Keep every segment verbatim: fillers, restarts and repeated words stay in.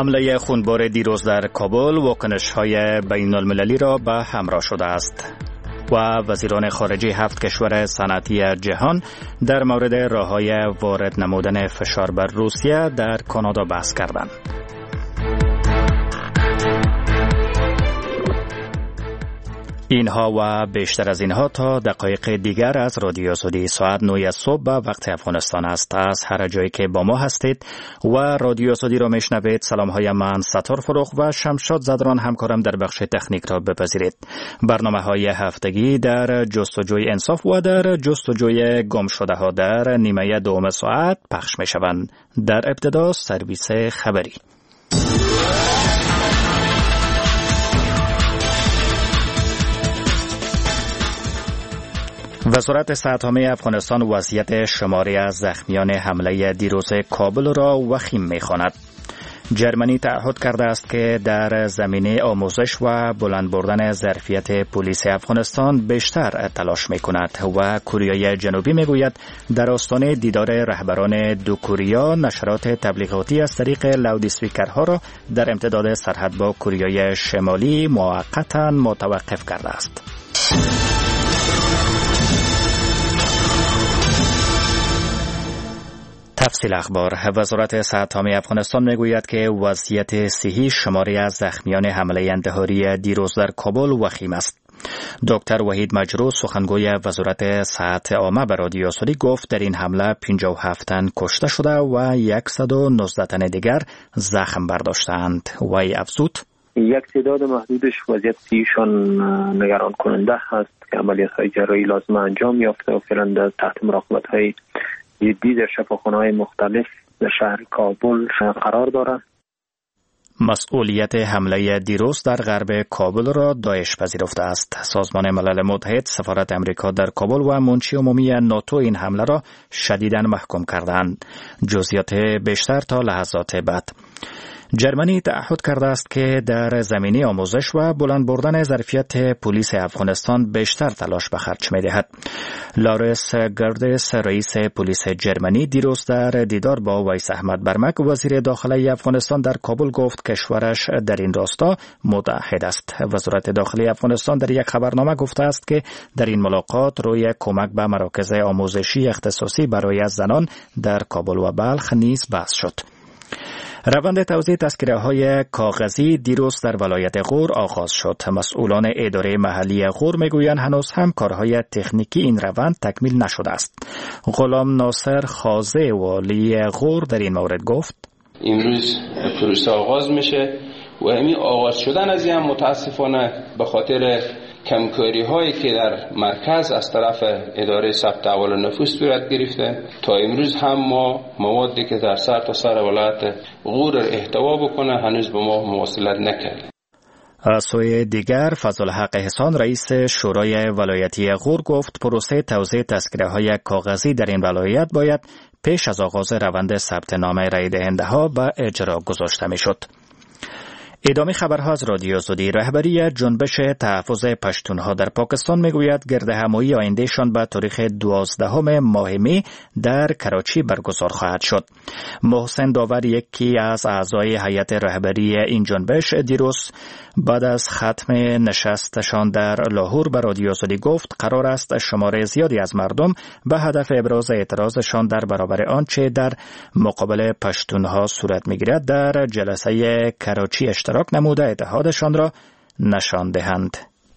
حمله خونبار دیروز در کابل واکنش‌های بین‌المللی را به همراه شده است و وزیران خارجه هفت کشور صنعتی جهان در مورد راه‌های وارد نمودن فشار بر روسیه در کانادا بحث کردند. اینها و بیشتر از اینها تا دقایق دیگر از رادیو سعودی ساعت نه صبح به وقت افغانستان است. از هر جایی که با ما هستید و رادیو سعودی را میشنوید، سلام های من ستار فروغ و شمشاد زدران همکارم در بخش تکنیک را بپذیرید. برنامه های هفتگی در جستجوی انصاف و در جستجوی گم شده ها در نیمه دوم ساعت پخش می شوند. در ابتدا سرویس خبری. وزارت صحت‌عامه افغانستان وضعیت شماری از زخمیان حمله دیروز کابل را وخیم می‌خواند. جرمنی تعهد کرده است که در زمینه آموزش و بلند بردن ظرفیت پلیس افغانستان بیشتر تلاش می‌کند و کره جنوبی می‌گوید در آستانه دیدار رهبران دو کره نشرات تبلیغاتی از طریق لاود اسپیکرها را در امتداد سرحد با کره شمالی موقتا متوقف کرده است. تفصیل اخبار. وزارت صحت‌عامه افغانستان میگوید که وضعیت صحی شماری از زخمیان حمله انتحاری دیروز در کابل وخیم است. دکتر وحید مجروح سخنگوی وزارت صحت عامه به رادیو سعودی گفت در این حمله پنجاه و هفت تن کشته شده و صد و نوزده تن دیگر زخم برداشتند. وی افزود: یک تعداد محدودش وضعیت صحیشان نگران کننده است که عملیات‌های جراحی لازم انجام یافته و فعلا تحت مراقبت‌های جدی در شفاخانه‌های مختلف در شهر کابل قرار دارد. مسئولیت حمله دیروز در غرب کابل را داعش پذیرفته است. سازمان ملل متحد، سفارت امریکا در کابل و منشی عمومی ناتو این حمله را شدیداً محکوم کردند. جزئیات بیشتر تا لحظات بعد. جرمنی تعهد کرده است که در زمینه آموزش و بلند بردن ظرفیت پلیس افغانستان بیشتر تلاش به خرج می دهد. لارس گردس، رئیس پلیس جرمنی، دیروز در دیدار با ویس احمد برمک، وزیر داخلی افغانستان، در کابل گفت کشورش در این راستا متحد است. وزارت داخلی افغانستان در یک خبرنامه گفته است که در این ملاقات روی کمک به مراکز آموزشی اختصاصی برای زنان در کابل و بلخ نیز بحث شد. روند توزیع تذکره‌های کاغذی دیروز در ولایت غور آغاز شد. مسئولان اداره محلی غور میگویند هنوز هم کارهای تکنیکی این روند تکمیل نشده است. غلام ناصر خازه والی غور در این مورد گفت: امروز پروسه آغاز میشه و همین آغاز شدن از این متاسفانه به خاطر کمکاری هایی که در مرکز از طرف اداره ثبت احوال نفوس صورت گرفته، تا امروز هم ما موادی که در سر تا سر ولایت غور احتوا بکنه هنوز به ما مواصلت نکرده. از سوی دیگر، فضلالحق احسان، رئیس شورای ولایتی غور، گفت پروسه توزیع تذکره‌های کاغذی در این ولایت باید پیش از آغاز روند ثبت نام رای دهنده ها به اجرا گذاشته میشد. ادامه خبرها از رادیو سعودی. رهبری جنبش تحفظ پشتونها در پاکستان میگوید گردهمایی آیندهشان به تاریخ دوازدهم ماه می در کراچی برگزار خواهد شد. محسن داور، یکی از اعضای هیئت رهبری این جنبش، دیروز بعد از ختم نشستشان در لاهور به رادیو سعودی گفت قرار است شمار زیادی از مردم به هدف ابراز اعتراضشان در برابر آنچه در مقابل پشتونها صورت میگیرد در جلسه کراچی اشتراک نموده اتحادشان را نشان دهند.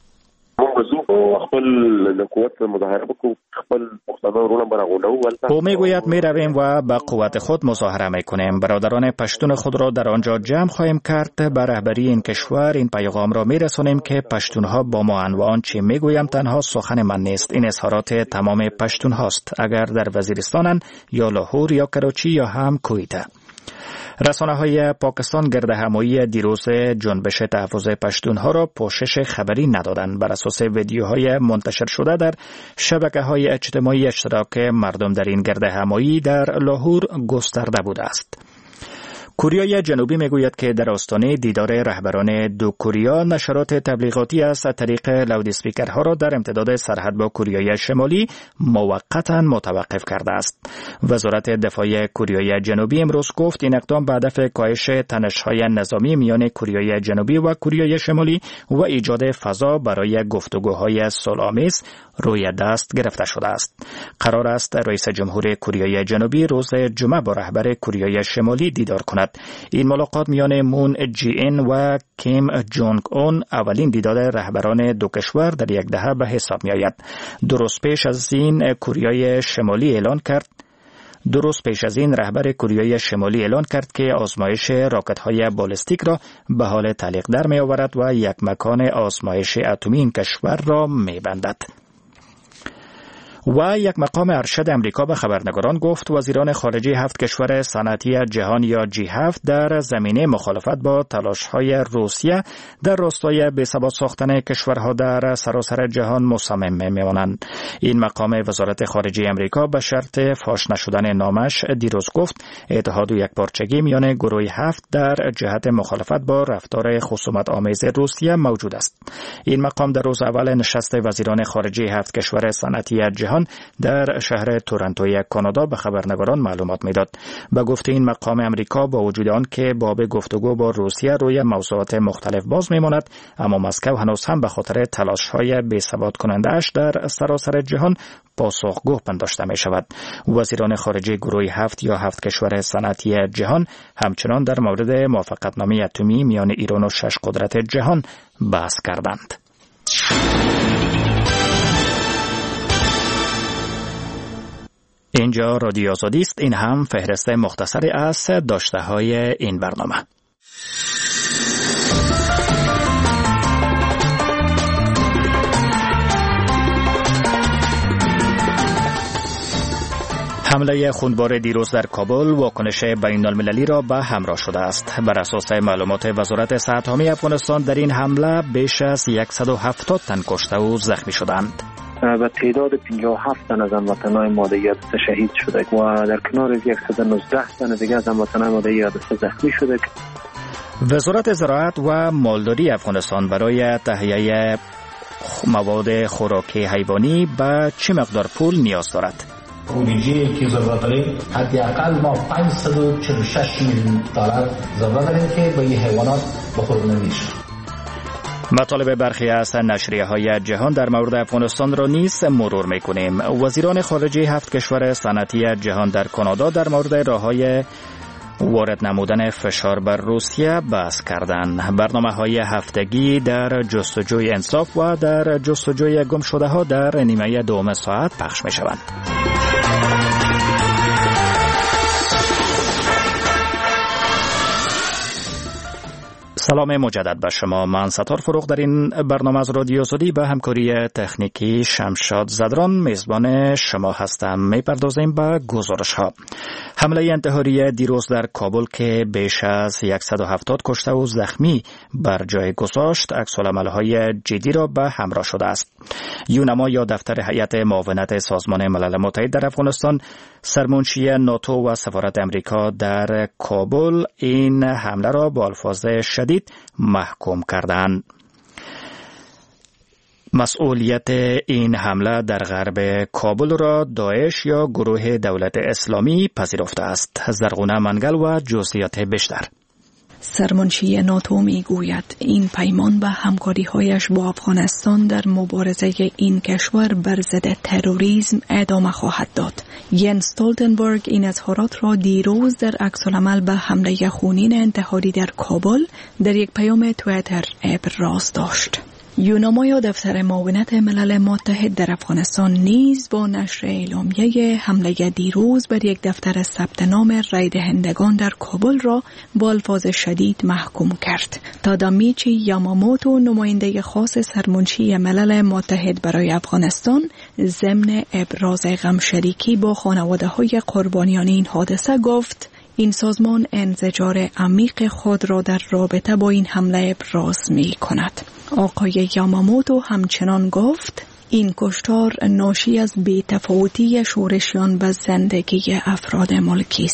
او میگوید می رویم و با قوت خود مظاهره می کنیم. برادران پشتون خود را در آنجا جمع خواهیم کرد. به رهبری این کشور این پیغام را می رسانیم که پشتونها با ما اند و آنچه می گویم تنها سخن من نیست. این اظهارات تمام پشتون هاست، اگر در وزیرستانند یا لاهور یا کراچی یا هم کویته. رسانه‌های پاکستان گردهمایی دیروز جنبش تحفظ پشتونها را پوشش خبری ندادند. بر اساس ویدیوهای منتشر شده در شبکه‌های اجتماعی، اشتراک مردم در این گردهمایی در لاهور گسترده بوده است. کره جنوبی میگوید که در آستانه دیدار رهبران دو کره نشرات تبلیغاتی از طریق لاود اسپیکرها را در امتداد سرحد با کره شمالی موقتا متوقف کرده است. وزارت دفاع کره جنوبی امروز گفت این اقدام به هدف کاهش تنش‌های نظامی میان کره جنوبی و کره شمالی و ایجاد فضا برای گفتگوهای صلح‌آمیز روی دست گرفته شده است. قرار است رئیس جمهور کره جنوبی روز جمعه با رهبر کره شمالی دیدار کند. این ملاقات میان مون جی این و کیم جونگ اون اولین دیدار رهبران دو کشور در یک دهه به حساب می آید. درست پیش از این کره شمالی اعلان کرد درست پیش از این رهبر کره شمالی اعلان کرد که آزمایش راکت‌های بالستیک را به حال تعلیق در می آورد و یک مکان آزمایش اتمی این کشور را می بندد. و یک مقام ارشد امریکا به خبرنگاران گفت وزیران خارجه هفت کشور صنعتی جهان یا جی هفت در زمینه مخالفت با تلاش‌های روسیه در راستای بی‌ثبات ساختن کشورها در سراسر جهان مصمم می‌مانند. این مقام وزارت خارجه امریکا به شرط فاش نشدن نامش دیروز گفت اتحاد و یکپارچگی میان گروه هفت در جهت مخالفت با رفتار خصومت آمیز روسیه موجود است. این مقام در روز اول نشست وزیران خارجه هفت کشور صنعتی جهان در شهر تورنتوی کانادا به خبرنگاران معلومات میداد. به گفته این مقام امریکا با وجود آن که باب گفتگو با روسیه روی موضوعات مختلف باز میماند، اما مسکو هنوز هم به خاطر تلاش‌های بی‌ثبات کننده‌اش در سراسر جهان پاسخگو پنداشته می شود. وزیران خارجه گروه هفت یا هفت کشور صنعتی جهان همچنان در مورد موافقتنامه اتمی میان ایران و شش قدرت جهان بحث کردند. اینجا رادیو آزادی است. این هم فهرست مختصری از داشته های این برنامه. حمله خونبار دیروز در کابل واکنش بین المللی را به همراه شده است. بر اساس معلومات وزارت صحت عامه افغانستان در این حمله بیش از صد و هفتاد تن کشته و زخمی شدند. و تعداد پنجاه و هفت تن از هموطنان ماده یادسته شهید شده و در کنار صد و نوزده تن دیگر از هموطنان ماده یادسته زخمی شده. وزارت زراعت و مالداری افغانستان برای تهیه مواد خوراکی حیوانی به چه مقدار پول نیاز دارد؟ بودجه که ضرورت داریم حداقل ما پانصد و چهل و شش میلیون دلار ضرورت داریم که به این حیوانات بخورونه میشه. مطالب برخی از نشریه های جهان در مورد افغانستان را نیز مرور میکنیم. وزیران خارجه هفت کشور صنعتی جهان در کانادا در مورد راههای وارد نمودن فشار بر روسیه بحث کردند. برنامه های هفتگی در جستجوی انصاف و در جستجوی گم شده ها در نیمه دوم ساعت پخش می شوند. سلام مجدد به شما. من ستار فروغ در این برنامه از رادیو آزادی به همکاری تکنیکی شمشاد زدران میزبان شما هستم. میپردازیم به گزارش ها. حمله انتحاری دیروز در کابل که بیش از صد و هفتاد کشته و زخمی بر جای گذاشت، عکس‌العمل‌های جدی را به همراه شده است. یونما یا دفتر هیئت معاونت سازمان ملل متحد در افغانستان، سرمنشی ناتو و سفارت امریکا در کابل این حمله را با الفاظ شدید محکوم کردند. مسئولیت این حمله در غرب کابل را داعش یا گروه دولت اسلامی پذیرفته است. زرغونه منگل و جزئیات بیشتر. سرمنشی ناتو می گوید این پیمان به همکاری‌هایش با افغانستان در مبارزه این کشور بر ضد تروریسم ادامه خواهد داد. ینس استولتنبرگ این اظهارات را دیروز در عکس‌العمل به حمله خونین انتحاری در کابل در یک پیام توییتر ابراز داشت. یونما یا دفتر معاونت ملل متحد در افغانستان نیز با نشر اعلامیه حمله دیروز بر یک دفتر ثبت نام رای دهندگان در کابل را با الفاظ شدید محکوم کرد. تادامیچی یاماموتو، نماینده خاص سرمنشی ملل متحد برای افغانستان، ضمن ابراز غم شریکی با خانواده‌های قربانیان این حادثه گفت این سازمان انزجار عمیق خود را در رابطه با این حمله ابراز می کند. آقای یاماموتو همچنان گفت این کشتار ناشی از بی‌تفاوتی شورشیان به زندگی افراد ملکی است.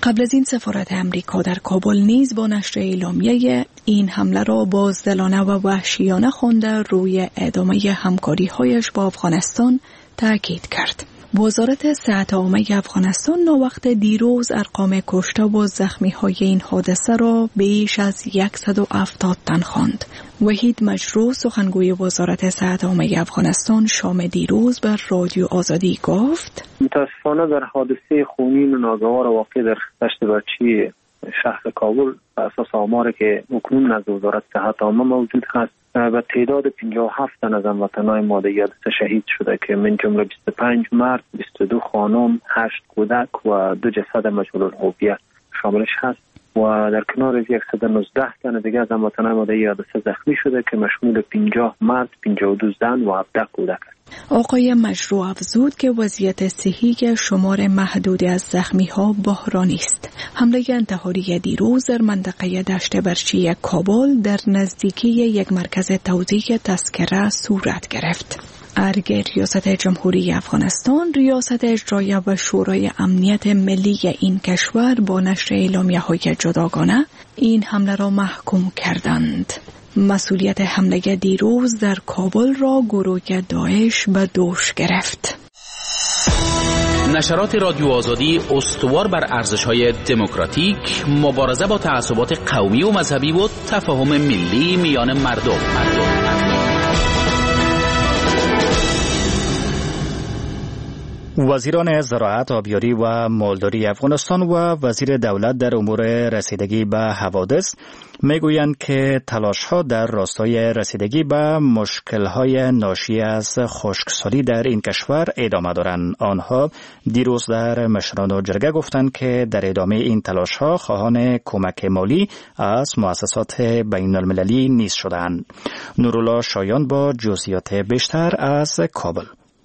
قبل از این سفارت امریکا در کابل نیز با نشر اعلامیه این حمله را بازدلانه و وحشیانه خوانده روی ادامه همکاری‌هایش با افغانستان تاکید کرد. وزارت صحت عامه افغانستان ناوقت دیروز ارقام کشته و زخمی‌های این حادثه را بیش از صد و هفتاد تن خواند. وحید مجروح سخنگوی وزارت صحت عامه افغانستان شام دیروز بر رادیو آزادی گفت: متاسفانه در حادثه خونین و ناگوار واقع در دشت برچی شهر کابل بر اساس آماری که اکنون از وزارت صحت عامه موجود هست و تعداد پنجاه و هفت تن از هموطنان ما در حادثه شهید شده که من جمله بیست و پنج مرد، بیست و دو خانم، هشت کودک و دو جسد مجهول الهویه شاملش هست و در کنار صد و نوزده تن دیگه از هموطنان ما در حادثه زخمی شده که مشمول پنجاه مرد، پنجاه و دو زن و هفده کودک است. آقای مجروح افزود که وضعیت صحی شمار محدودی از زخمی‌ها بحرانی است. حمله انتحاری دیروز در منطقه دشت برچی کابل در نزدیکی یک مرکز توزیع تذکره صورت گرفت. ارگ ریاست جمهوری افغانستان، ریاست اجرایه و شورای امنیت ملی این کشور با نشر اعلامیه‌های جداگانه این حمله را محکوم کردند. مسئولیت حمله دیروز در کابل را گروه داعش به دوش گرفت. نشرات رادیو آزادی استوار بر ارزش‌های دموکراتیک، مبارزه با تعصبات قومی و مذهبی و تفاهم ملی میان مردم. مردم. وزیران زراعت، آبیاری و مالداری افغانستان و وزیر دولت در امور رسیدگی به حوادث میگویند که تلاش‌ها در راستای رسیدگی به مشکل‌های ناشی از خشکسالی در این کشور ادامه دارند. آنها دیروز در مشران جرگه گفتند که در ادامه این تلاش‌ها خواهان کمک مالی از مؤسسات بین المللی نیز شدند. نورالله شایان با جزئیات بیشتر از کابل.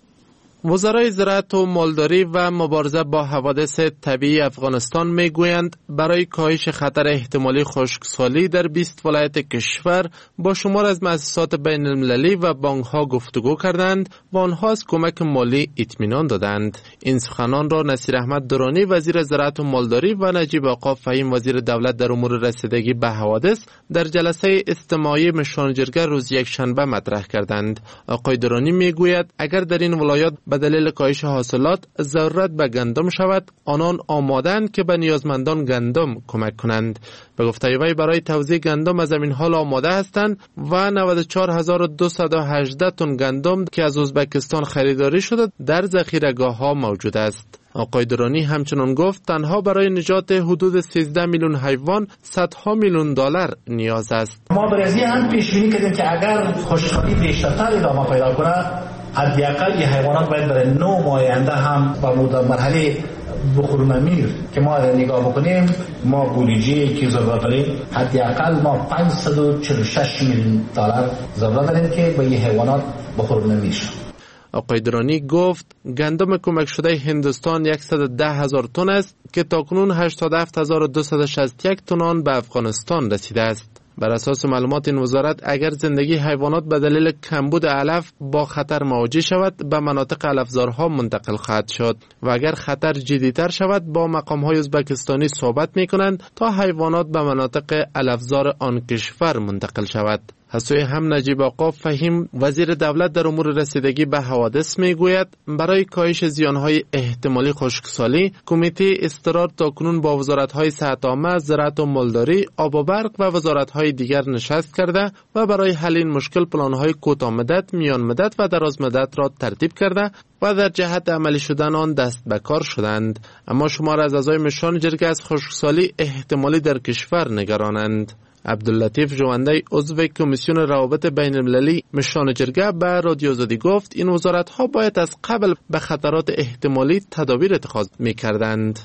وزرای زراعت و مالداری و مبارزه با حوادث طبیعی افغانستان میگویند برای کاهش خطر احتمالی خشکسالی در بیست ولایت کشور با شمار از مؤسسات بین المللی و بانک‌ها گفتگو کردند و آنها از کمک مالی اطمینان دادند. این سخنان را نصیر احمد درانی وزیر زراعت و مالداری و نجیب آقا فهیم وزیر دولت در امور رسیدگی به حوادث در جلسه اجتماعی مشران جرگه روز یک شنبه مطرح کردند. آقای درانی میگوید اگر در این ولایات به دلیل کاهش حاصلات ضرورت به گندم شود، آنان آمادند که به نیازمندان گندم کمک کنند. به گفته وی برای توزیع گندم از این حال آماده هستند و نود و چهار هزار و دویست و هجده تن گندم که از ازبکستان خریداری شده در ذخیره‌گاه‌ها موجود است. آقای درانی همچنان گفت تنها برای نجات حدود سیزده میلیون حیوان صدها میلیون دلار نیاز است. ما برای هم پیش بینی کردیم که اگر خشکسالی بیشتر ادامه پیدا کنه، حداقل یه حیوانات باید برای نو ماه آینده هم با مرحله بخور نمیر که ما نگاه بکنیم، ما بودجه که ضرورت داریم حداقل ما پانصد و چهل و شش میلیون دلار ضرورت داریم که به یه حیوانات بخور نمیر. آقای درانی گفت گندم کمک شده هندوستان صد و ده هزار تن است که تاکنون هشتاد و هفت هزار و دویست و شصت و یک تن آن به افغانستان رسیده است. بر اساس معلومات این وزارت اگر زندگی حیوانات به دلیل کمبود علف با خطر مواجه شود به مناطق علفزارها منتقل خواهد شد و اگر خطر جدیتر شود با مقام‌های ازبکستانی صحبت می‌کنند تا حیوانات به مناطق علفزار آن کشور منتقل شود. از سوی هم نجیب آقا فهیم وزیر دولت در امور رسیدگی به حوادث میگوید برای کاهش زیانهای احتمالی خشکسالی کمیته اضطرار تاکنون با وزارت‌های صحت عامه، زراعت و مالداری، آب و برق و وزارت‌های دیگر نشست کرده و برای حل این مشکل پلان‌های کوتاه مدت، میان مدت و دراز مدت را ترتیب کرده و در جهت عملی شدن آن دست به کار شدند. اما شمار از اعضای مشران جرگه از خشکسالی احتمالی در کشور نگرانند. عبداللطیف جوانده عضو کمیسیون روابط بین المللی مشران جرگه به رادیو آزادی گفت این وزارت ها باید از قبل به خطرات احتمالی تدابیر اتخاذ می‌کردند.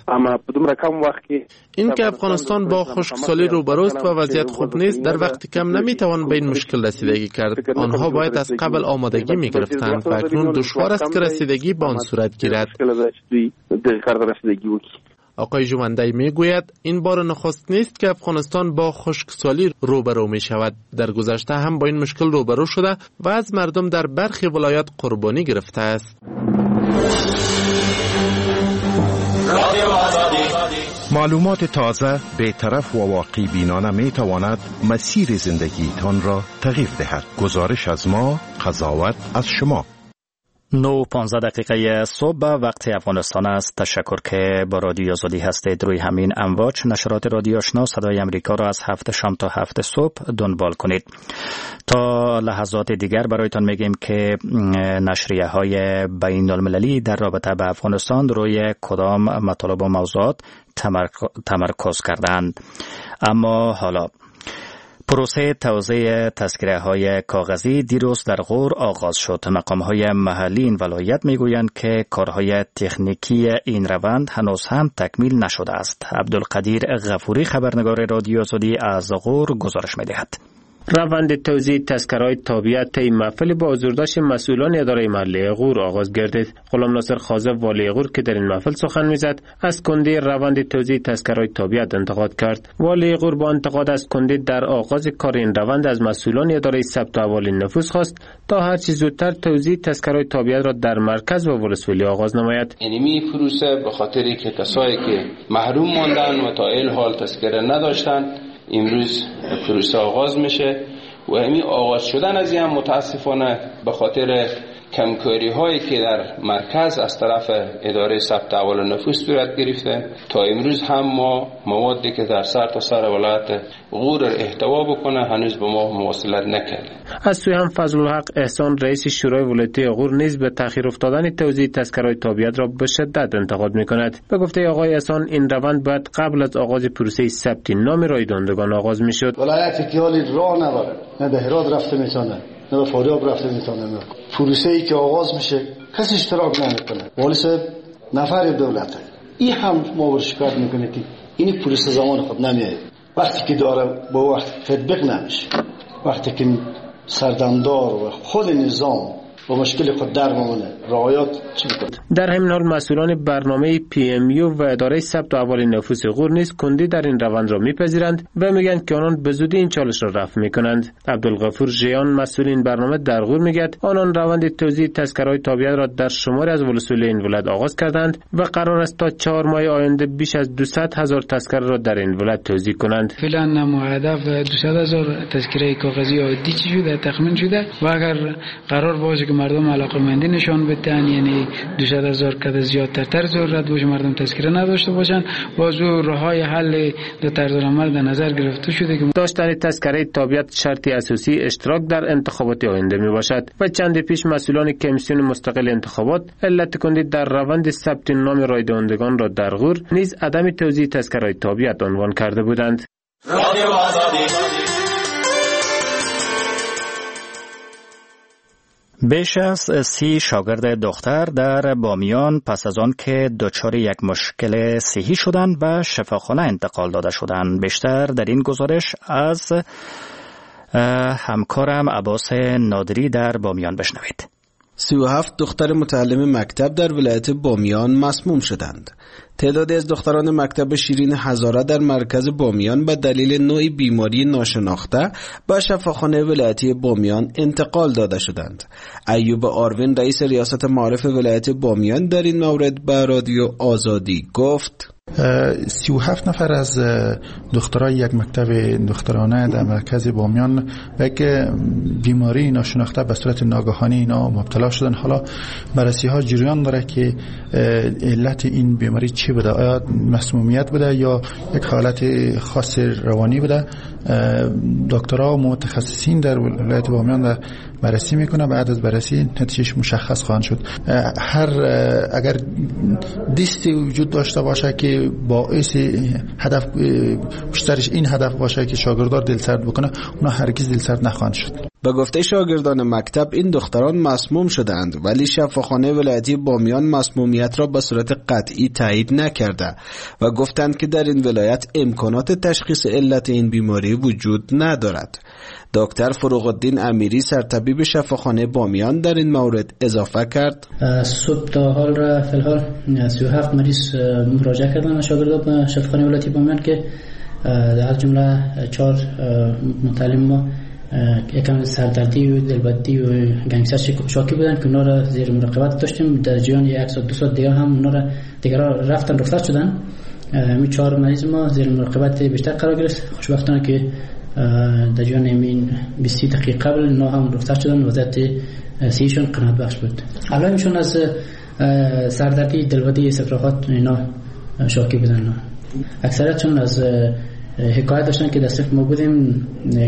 این که افغانستان با خشکسالی روبروست و وضعیت خوب نیست در وقت کم نمیتوان به این مشکل رسیدگی کرد. آنها باید از قبل آمادگی می‌گرفتند و اکنون دشوار است که رسیدگی به آن صورت گیرد. آقای جوانده میگوید این بار نخست نیست که افغانستان با خشکسالی روبرو می شود. در گذشته هم با این مشکل روبرو شده و از مردم در برخی ولایات قربانی گرفته است. معلومات تازه، بی‌طرف و واقعی بینانه می تواند مسیر زندگیتان را تغییر دهد. گزارش از ما، قضاوت از شما. نو پانزده دقیقه صبح وقت افغانستان است. تشکر که با رادیو آزادی هستید. روی همین امواج نشرات رادیو آشنا صدای امریکا را از هفت شام تا هفت صبح دنبال کنید. تا لحظات دیگر برایتان میگیم که نشریه های بین المللی در رابطه به افغانستان روی کدام مطالب و موضوعات تمرکز کردند. اما حالا پروسه توزیع تذکره های کاغذی دیروز در غور آغاز شد. مقام های محلی این ولایت میگویند که کارهای تکنیکی این روند هنوز هم تکمیل نشده است. عبدالقدیر غفوری خبرنگار رادیو آزادی از غور گزارش میدهد. روند توزیع تذکره‌های تابعیت طی محفل با حضورداشت مسئولان اداره محلی غور آغاز گردید. غلام ناصر خازه والی غور که در این محفل سخن میزد از کندی روند توزیع تذکره‌های تابعیت انتقاد کرد. والی غور با انتقاد از کندی در آغاز کار این روند از مسئولان اداره ثبت احوال نفوس خواست تا هر چه زودتر توزیع تذکره‌های تابعیت را در مرکز و ولسوالی آغاز نماید. اینمی پروسه به خاطری که کسایی که محروم ماندن و تا این حال تذکره نداشتن امروز پروسه آغاز میشه و همین آغاز شدن از این متاسفانه به خاطر کمکاری هایی که در مرکز از طرف اداره ثبت احوال نفوس صورت گرفته تا امروز هم ما موادی که در سر تا سر ولایت غور احتوا بکنه هنوز به ما مواصلت نکرده. از سوی هم فضل الحق احسان رئیس شورای ولایتی غور نیز به تأخیر افتادن توزیع تذکره‌های تابعیت را به شدت انتقاد می‌کند. به گفته آقای احسان این روند باید قبل از آغاز پروسه ثبت نام رایدندگان آغاز می‌شد. ولایتی که حالی راه نداره، نه به هرات رفته میتونه، نه به فاریاب رفته میتونه. پروسه ای که آغاز میشه کسی اشتراک نمیکنه. والی صاحب نفر دولته. این هم ما برش شکایت میکنه که این پروسه زمان خود نمیاد. وقتی که داره با وقت تطبیق نمیشه. وقتی که سردمدار و خود نظام با مشکل خود در مونه رعایت چی میکنه؟ در همین حال مسئولان برنامه پی ام یو و اداره ثبت احوال نفوس غور نیز کندی در این روند را میپذیرند و میگن که آنان به زودی این چالش را رفع میکنند. عبدالغفور ژیان مسئول این برنامه در غور میگه آنان روند توزیع تذکره‌های تابعیت را در شمار از ولسوالی این ولایت آغاز کردند و قرار است تا چهار ماه آینده بیش از دویست هزار تذکره را در این ولایت توزیع کنند. فعلا نمو هدف دویست هزار تذکره کاغذی عادی شده تخمین شده و اگر قرار باشه که مردم علاقه‌مندی نشان بدن یعنی دویست هزار کد زیادتر تر ضرورت باشه مردم تذکره نداشته باشن بازو راههای حل دو طرز عمل در نظر گرفته شده که داشتن تذکره تابعیت شرطی اساسی اشتراک در انتخابات آینده می باشد و چند پیش مسئولان کمیسیون مستقل انتخابات علت کندی در روند ثبت نام رایدندگان را در غور نیز عدم توزیع تذکره تابعیت عنوان کرده بودند. رادیو آزادی. بیش از سی شاگرد دختر در بامیان پس از آن که دچار یک مشکل صحی شدند به شفاخانه انتقال داده شدند. بیشتر در این گزارش از همکارم عباس نادری در بامیان بشنوید. سی و هفت دختر متعلم مکتب در ولایت بامیان مسموم شدند. تعدادی از دختران مکتب شیرین هزاره در مرکز بامیان به دلیل نوعی بیماری ناشناخته به شفاخانه ولایتی بامیان انتقال داده شدند. ایوب آروین رئیس ریاست معارف ولایت بامیان در این مورد به رادیو آزادی گفت: سی و هفت نفر از دخترای یک مکتب دخترانه در مرکز بامیان به یک بیماری ناشناخته به صورت ناگهانی اینا مبتلا شدن. حالا بررسی ها جریان داره که علت این بیماری چی بوده، آیا مسمومیت بوده یا یک حالت خاص روانی بوده. دکترها و متخصصین در ولایت بامیان در بررسی میکنه، بعد از بررسی نتیجهش مشخص خواهد شد. هر اگر دیستی وجود داشته باشه که باعث هدف بیشترش این هدف باشه که شاگردار دلسرد بکنه، اونا هرگز دلسرد نخواهند شد. به گفته شاگردان مکتب این دختران مسموم شدند ولی شفاخانه ولایتی بامیان مسمومیت را به صورت قطعی تایید نکرده و گفتند که در این ولایت امکانات تشخیص علت این بیماری وجود ندارد. دکتر فروغ الدین امیری سرطبیب شفاخانه بامیان در این مورد اضافه کرد: صبح تا حال را فی الحال سی و هفت مریض مراجعه کردن شاگردان به شفاخانه ولایتی بامیان که در جمله چهار متعلم ما یکم سردردی و دلبدی و گنگسر شاکی بودن که اونا را زیر مراقبت داشتیم. در جریان یک ساعت دو ساعت دیگه هم اونا را دیگه رفتن رخصت شدن می چهار مریض ما زیر مراقبت بیشتر قرار گرفت. خوشبختانه که در جریان این بیست دقیقه قبل اینا هم رفته شدن، وضعیت صحیحشون قناعت بخش بود. علائمشون از سردردی، دلبدی، استفراغات اینا شاکی بودن. اکثرتشون از حکایت داشتن که دست ما بودیم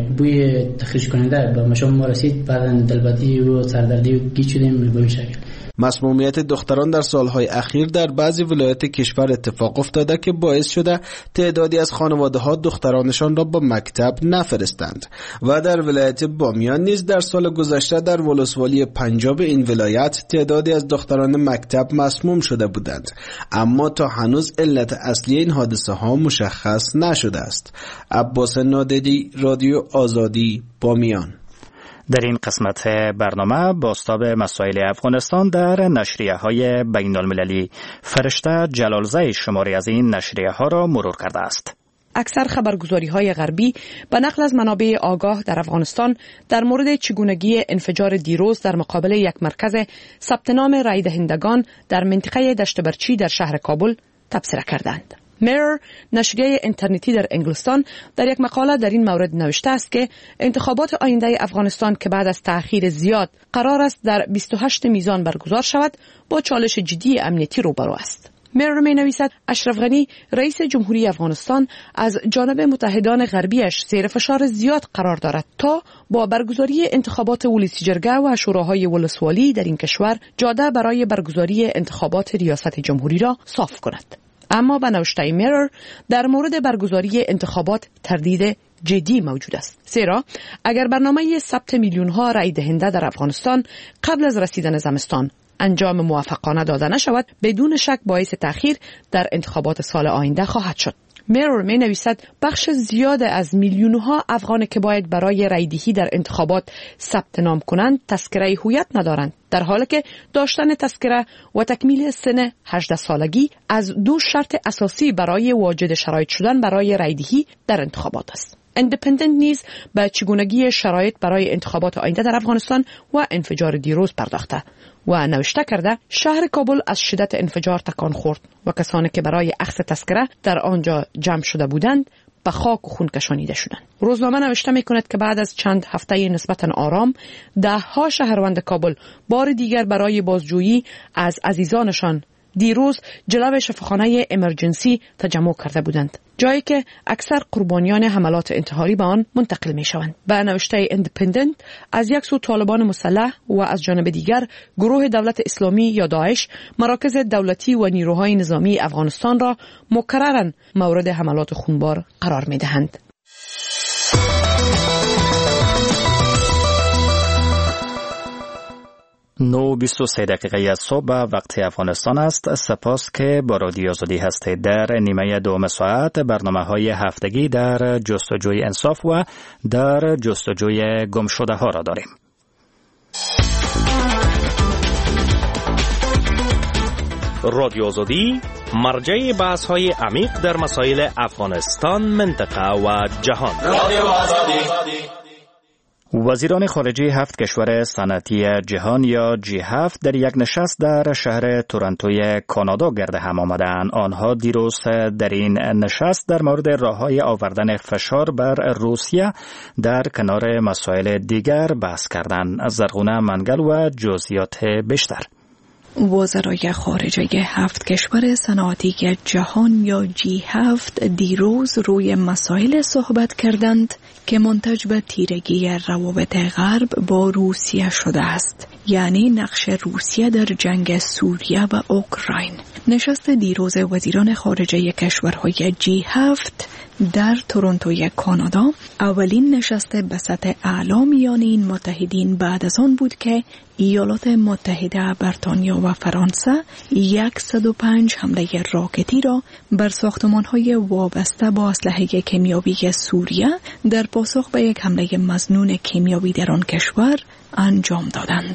بوی تخریش کننده به مشام ما رسید، بعدن دلبدی و سردردی و گیج شدیم به این شکل. مسمومیت دختران در سالهای اخیر در بعضی ولایات کشور اتفاق افتاده که باعث شده تعدادی از خانواده‌ها دخترانشان را به مکتب نفرستند و در ولایت بامیان نیز در سال گذشته در ولسوالی پنجاب این ولایت تعدادی از دختران مکتب مسموم شده بودند، اما تا هنوز علت اصلی این حادثه ها مشخص نشده است. عباس نادری، رادیو آزادی، بامیان. در این قسمت برنامه بازتاب مسائل افغانستان در نشریه های بین المللی. فرشته جلالزی شماری از این نشریه ها را مرور کرده است. اکثر خبرگزاری های غربی به نقل از منابع آگاه در افغانستان در مورد چگونگی انفجار دیروز در مقابل یک مرکز ثبت نام رای دهندگان در منطقه دشت برچی در شهر کابل تبصره کردند. میرر، نشریه اینترنتی در انگلستان، در یک مقاله در این مورد نوشته است که انتخابات آینده افغانستان که بعد از تأخیر زیاد قرار است در بیست و هشت میزان برگزار شود، با چالش جدی امنیتی روبرو است. میرر می نویسد اشرف غنی رئیس جمهوری افغانستان از جانب متحدان غربیش زیر فشار زیاد قرار دارد تا با برگزاری انتخابات ولسی جرگه و شوراهای ولسوالی در این کشور جاده برای برگزاری انتخابات ریاست جمهوری را صاف کند. اما به نوشته میرر در مورد برگزاری انتخابات تردید جدی موجود است، زیرا اگر برنامه ثبت میلیون ها رای دهنده در افغانستان قبل از رسیدن زمستان انجام موفقانه داده نشود، بدون شک باعث تأخیر در انتخابات سال آینده خواهد شد. میرر می نویسد بخش زیاد از میلیون ها افغان که باید برای رایدهی در انتخابات ثبت نام کنند تذکره هویت ندارند، در حالی که داشتن تذکره و تکمیل سن هجده سالگی از دو شرط اساسی برای واجد شرایط شدن برای رایدهی در انتخابات است. اندیپندنت نیز به چگونگی شرایط برای انتخابات آینده در افغانستان و انفجار دیروز پرداخته و نوشته کرده شهر کابل از شدت انفجار تکان خورد و کسانی که برای اخذ تذکره در آنجا جمع شده بودند به خاک و خون کشانیده شدند. روزنامه نوشته می کند که بعد از چند هفته نسبتاً آرام، ده ها شهروند کابل بار دیگر برای بازجویی از عزیزانشان دیروز جلو شفاخانه امرجنسی تجمع کرده بودند، جایی که اکثر قربانیان حملات انتحاری به آن منتقل می شوند. به نوشته اندیپندنت، از یک سو طالبان مسلح و از جانب دیگر گروه دولت اسلامی یا داعش مراکز دولتی و نیروهای نظامی افغانستان را مکرراً مورد حملات خونبار قرار می دهند. نو بیست و سه دقیقه از صبح وقت افغانستان است. سپاس که با رادیو آزادی هستید. در نیمه دوم ساعت برنامه های هفتگی در جستجوی انصاف و در جستجوی گمشده ها را داریم. رادیو آزادی مرجع بحث های عمیق در مسائل افغانستان، منطقه و جهان. رادیو آزادی. وزیران خارجه هفت کشور صنعتی جهان یا جی هفت در یک نشست در شهر تورنتوی کانادا گرد هم آمدند. آنها دیروز در این نشست در مورد راه‌های آوردن فشار بر روسیه در کنار مسائل دیگر بحث کردند. از زرغونه منگل و جزئیات بیشتر. وزرای خارجه هفت کشور صنعتی جهان یا جی هفت دیروز روی مسائل صحبت کردند که منتج به تیرگی روابط غرب با روسیه شده است، یعنی نقش روسیه در جنگ سوریه و اوکراین. نشست دیروز وزیران خارجه کشورهای جی هفت در تورنتوی کانادا اولین نشست به سطح اعلا میان این متحدین بعد از آن بود که ایالات متحده، بریتانیا و فرانسه صد و پنج حمله راکتی را بر ساختمان‌های وابسته با اسلحه کیمیایی سوریه در پاسخ به یک حمله مظنون کیمیایی در آن کشور انجام دادند.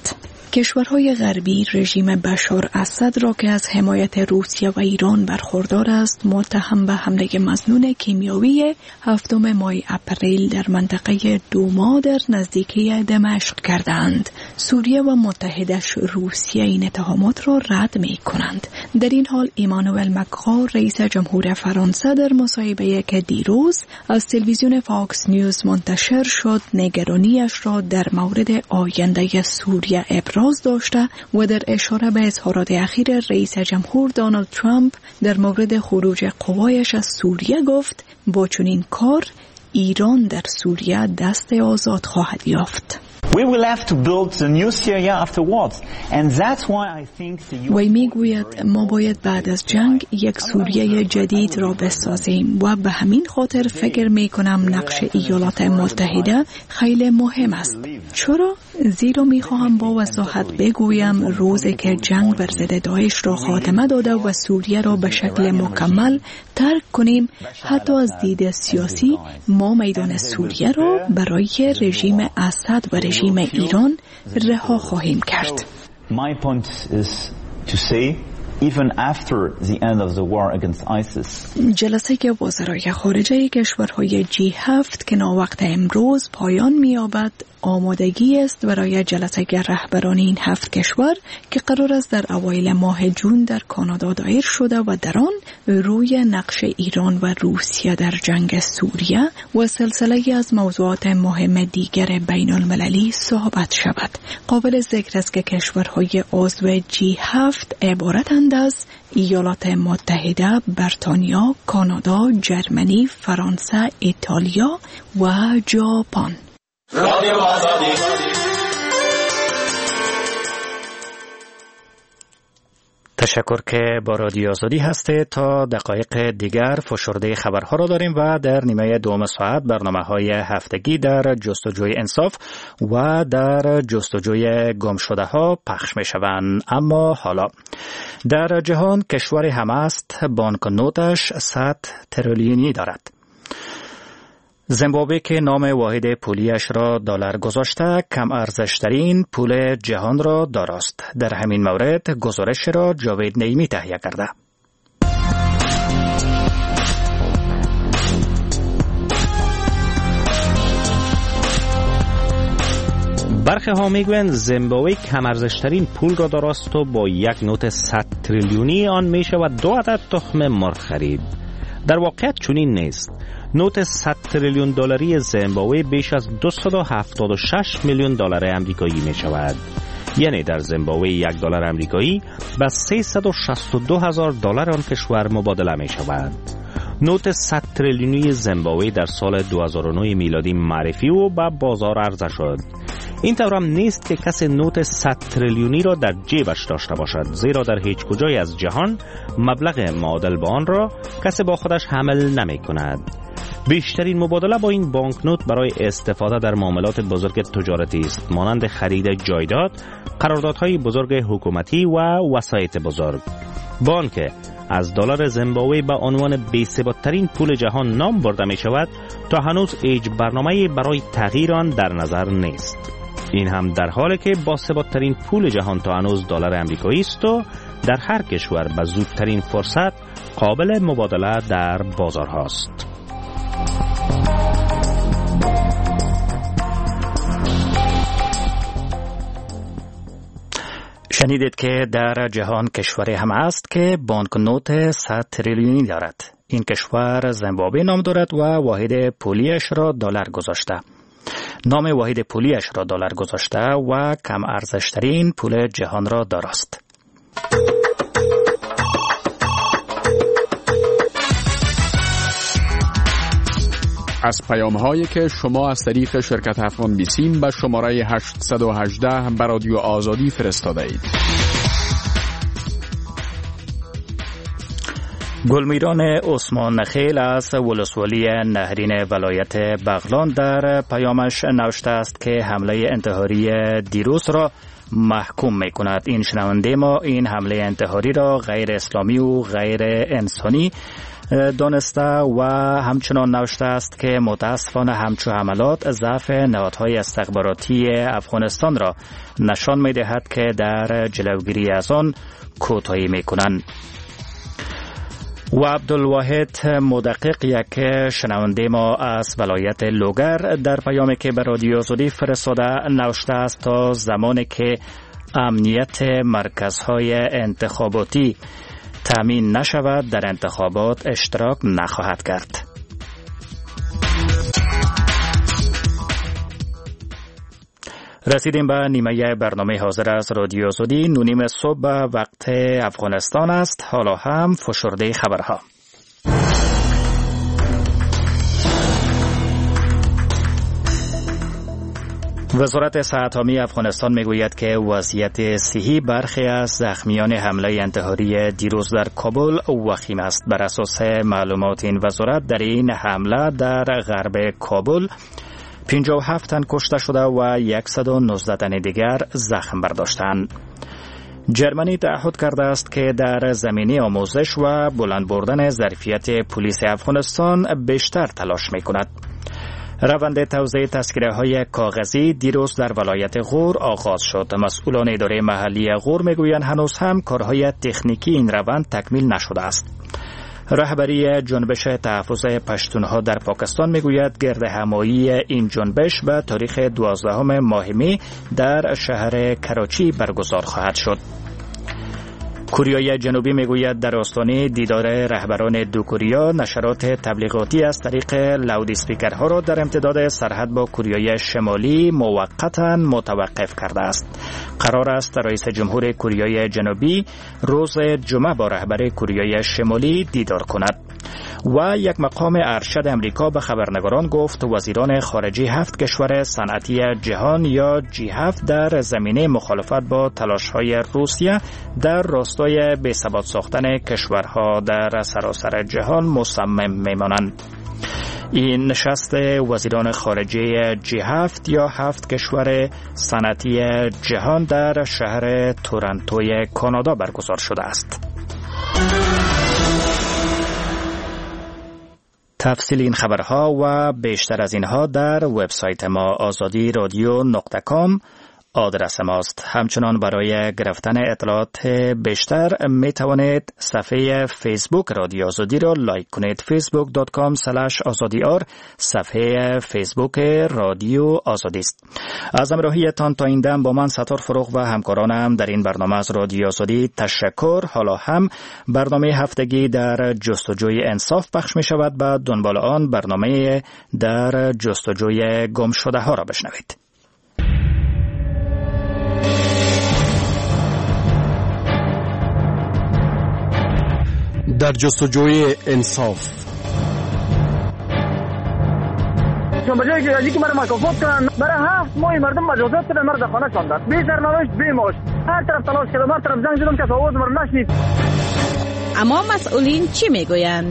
کشورهای غربی رژیم بشار اسد را که از حمایت روسیه و ایران برخوردار است متهم به حمله مظنون کیمیاوی هفتم ماه اپریل در منطقه دوما در نزدیکی دمشق کردند. سوریه و متحدش روسیه این اتهامات را رد می کنند. در این حال ایمانوئل مکرون رئیس جمهور فرانسه در مصاحبه‌ای که دیروز از تلویزیون فاکس نیوز منتشر شد نگرانیش را در مورد آینده سوریه ابراز داشته و در اشاره به اظهارات اخیر رئیس جمهور دونالد ترامپ در مورد خروج قوایش از سوریه گفت با چنین کار ایران در سوریه دست آزاد خواهد یافت. We will have to build a new Syria afterwards and that's why I think the وی میگوید ما باید بعد از جنگ یک سوریه جدید را بسازیم و به همین خاطر فکر می کنم نقش ایالات متحده خیلی مهم است. چرا؟ زیرا می خواهم با وضاحت بگویم روزی که جنگ بر ضد داعش را خاتمه داده و سوریه را به شکل مکمل ترک کنیم، حتی از دید سیاسی ما میدان سوریه را برای رژیم اسد و رژیم ایران رها خواهیم کرد. My point is to say even after the end of the war against ISIS. جلسه که وزرای خارجه کشورهای جی هفت که ناوقت امروز پایان می‌یابد آمادگی است برای جلسه رهبران این هفت کشور که قرار است در اوایل ماه جون در کانادا دایر شده و در آن روی نقش ایران و روسیه در جنگ سوریه و سلسله از موضوعات مهم دیگر بین المللی صحبت شود. قابل ذکر است که کشورهای عضو جی هفت عبارتند از ایالات متحده، بریتانیا، کانادا، جرمنی، فرانسه، ایتالیا و ژاپن. رادیو آزادی. تشکر که با رادیو آزادی هسته. تا دقایق دیگر فشرده خبرها را داریم و در نیمه دوم ساعت برنامه های هفتگی در جستجوی انصاف و در جستجوی گم شده ها پخش می شوند. اما حالا در جهان کشور هم است بانک نوتش صد تریلیونی دارد. زیمبابوه که نام واحد پولیش را دلار گذاشته کم ارزشترین پول جهان را دارست. در همین مورد گزارش را جاوید نعیمی تهیه کرده. برخی ها میگویند زیمبابوه کم ارزشترین پول را دارست و با یک نوت صد تریلیونی آن می شود دو عدد تخم مرغ خرید. در واقعیت چنین نیست. نوت صد تریلیون دلاری زیمبابوه بیش از دویست و هفتاد و شش میلیون دلار آمریکایی می شود. یعنی در زیمبابوه یک دلار آمریکایی به سیصد و شصت و دو هزار دلار آن کشور مبادله می شود. نوت صد تریلیونی زیمبابوه در سال دو هزار و نه میلادی معرفی و به بازار عرضه شد. این طور هم نیست که کسی نوت صد تریلیونی را در جیبش داشته باشد، زیرا در هیچ کجای از جهان مبلغ معادل به آن را کسی با خودش حمل نمی کند. بیشترین مبادله با این بانکنوت برای استفاده در معاملات بزرگ تجارتی است، مانند خرید جایداد، قراردادهای بزرگ حکومتی و وسایط بزرگ. بانک از دلار زیمبابوه به عنوان بی‌ثبات‌ترین پول جهان نام برده می شود تا هنوز هیچ برنامه‌ای برای تغییر آن در نظر نیست. این هم در حالی که با ثبات‌ترین پول جهان تا هنوز دلار آمریکایی است و در هر کشور به زودترین فرصت قابل مبادله در بازارهاست. شنیدید که در جهان کشوری هم است که بانک نوت صد تریلیونی دارد. این کشور زیمبابوه نام دارد و واحد پولیش را دلار گذاشته. نام واحد پولیش را دلار گذاشته و کم ارزشترین پول جهان را دارست. از پیام‌هایی که شما از طریق شرکت افغان بیسیم به شماره هشتصد و هجده به رادیو آزادی فرستاده اید. گلمیران عثمان نخیل از ولسوالی نهرین ولایت بغلان در پیامش نوشته است که حمله انتحاری دیروز را محکوم می کند. این شنونده ما این حمله انتحاری را غیر اسلامی و غیر انسانی دانسته و همچنان نوشته است که متاسفانه همچو حملات ضعف نهادهای استخباراتی افغانستان را نشان می دهد که در جلوگیری از آن کوتاهی می کنند. و عبدالواحد مدقق یک شنونده ما از ولایت لوگر در پیامی که به رادیو آزادی فرستاده نوشته است تا زمانی که امنیت مرکزهای انتخاباتی تامین نشود در انتخابات اشتراک نخواهد کرد. رسیدیم به نیمه برنامه حاضر از رادیو آزادی. نونیم صبح وقت افغانستان است. حالا هم فشرده خبرها. وزارت صحت عامه افغانستان میگوید که وضعیت صحی برخی از زخمیان حمله انتحاری دیروز در کابل وخیم است. بر اساس معلومات این وزارت در این حمله در غرب کابل پنجاه و هفت تن کشته شده و صد و نوزده تن دیگر زخم برداشتند. جرمنی تعهد کرده است که در زمینه آموزش و بلند بردن ظرفیت پلیس افغانستان بیشتر تلاش میکند. روند توزیع تذکره های کاغذی دیروز در ولایت غور آغاز شد. مسئولان اداره محلی غور میگویند هنوز هم کارهای تکنیکی این روند تکمیل نشده است. رهبری جنبش تحفظ پشتونها در پاکستان میگوید گرد همایی این جنبش به تاریخ دوازدهم ماه می در شهر کراچی برگزار خواهد شد. کوریای جنوبی میگوید در آستانه دیدار رهبران دو کوریا نشرات تبلیغاتی از طریق لاود اسپیکرها را در امتداد سرحد با کوریای شمالی موقتا متوقف کرده است. قرار است رئیس جمهور کوریای جنوبی روز جمعه با رهبر کوریای شمالی دیدار کند. و یک مقام ارشد امریکا به خبرنگاران گفت وزیران خارجه هفت کشور صنعتی جهان یا جی هفت در زمینه مخالفت با تلاش‌های روسیه در راستای بی‌ثبات ساختن کشورها در سراسر جهان مصمم میمانند. این نشست وزیران خارجه جی هفت یا هفت کشور صنعتی جهان در شهر تورنتوی کانادا برگزار شده است. تفصیل این خبرها و بیشتر از اینها در وبسایت ما آزادی رادیو نقطه کام آدرس ماست. همچنان برای گرفتن اطلاعات بیشتر می توانید صفحه فیسبوک رادیو آزادی را لایک کنید. فیسبوک دات کام اسلش آزادی آر صفحه فیسبوک رادیو آزادی است. از همراهیتان تا این دم با من ستار فروغ و همکارانم در این برنامه از رادیو آزادی تشکر. حالا هم برنامه هفتگی در جستجوی انصاف پخش می شود. بعد دنبال آن برنامه در جستجوی گم شده ها را بشنوید. در جستجوی انصاف بجای که ازی که مرا مکافات کنن برای هفت ماه مردم مجازات کردن مرد خانه شاندن بی سرنوشت بی معاش هر طرف تلاش کردم هر طرف زنگ زدم که آواز مرا نشنید. اما مسئولین چی میگویند؟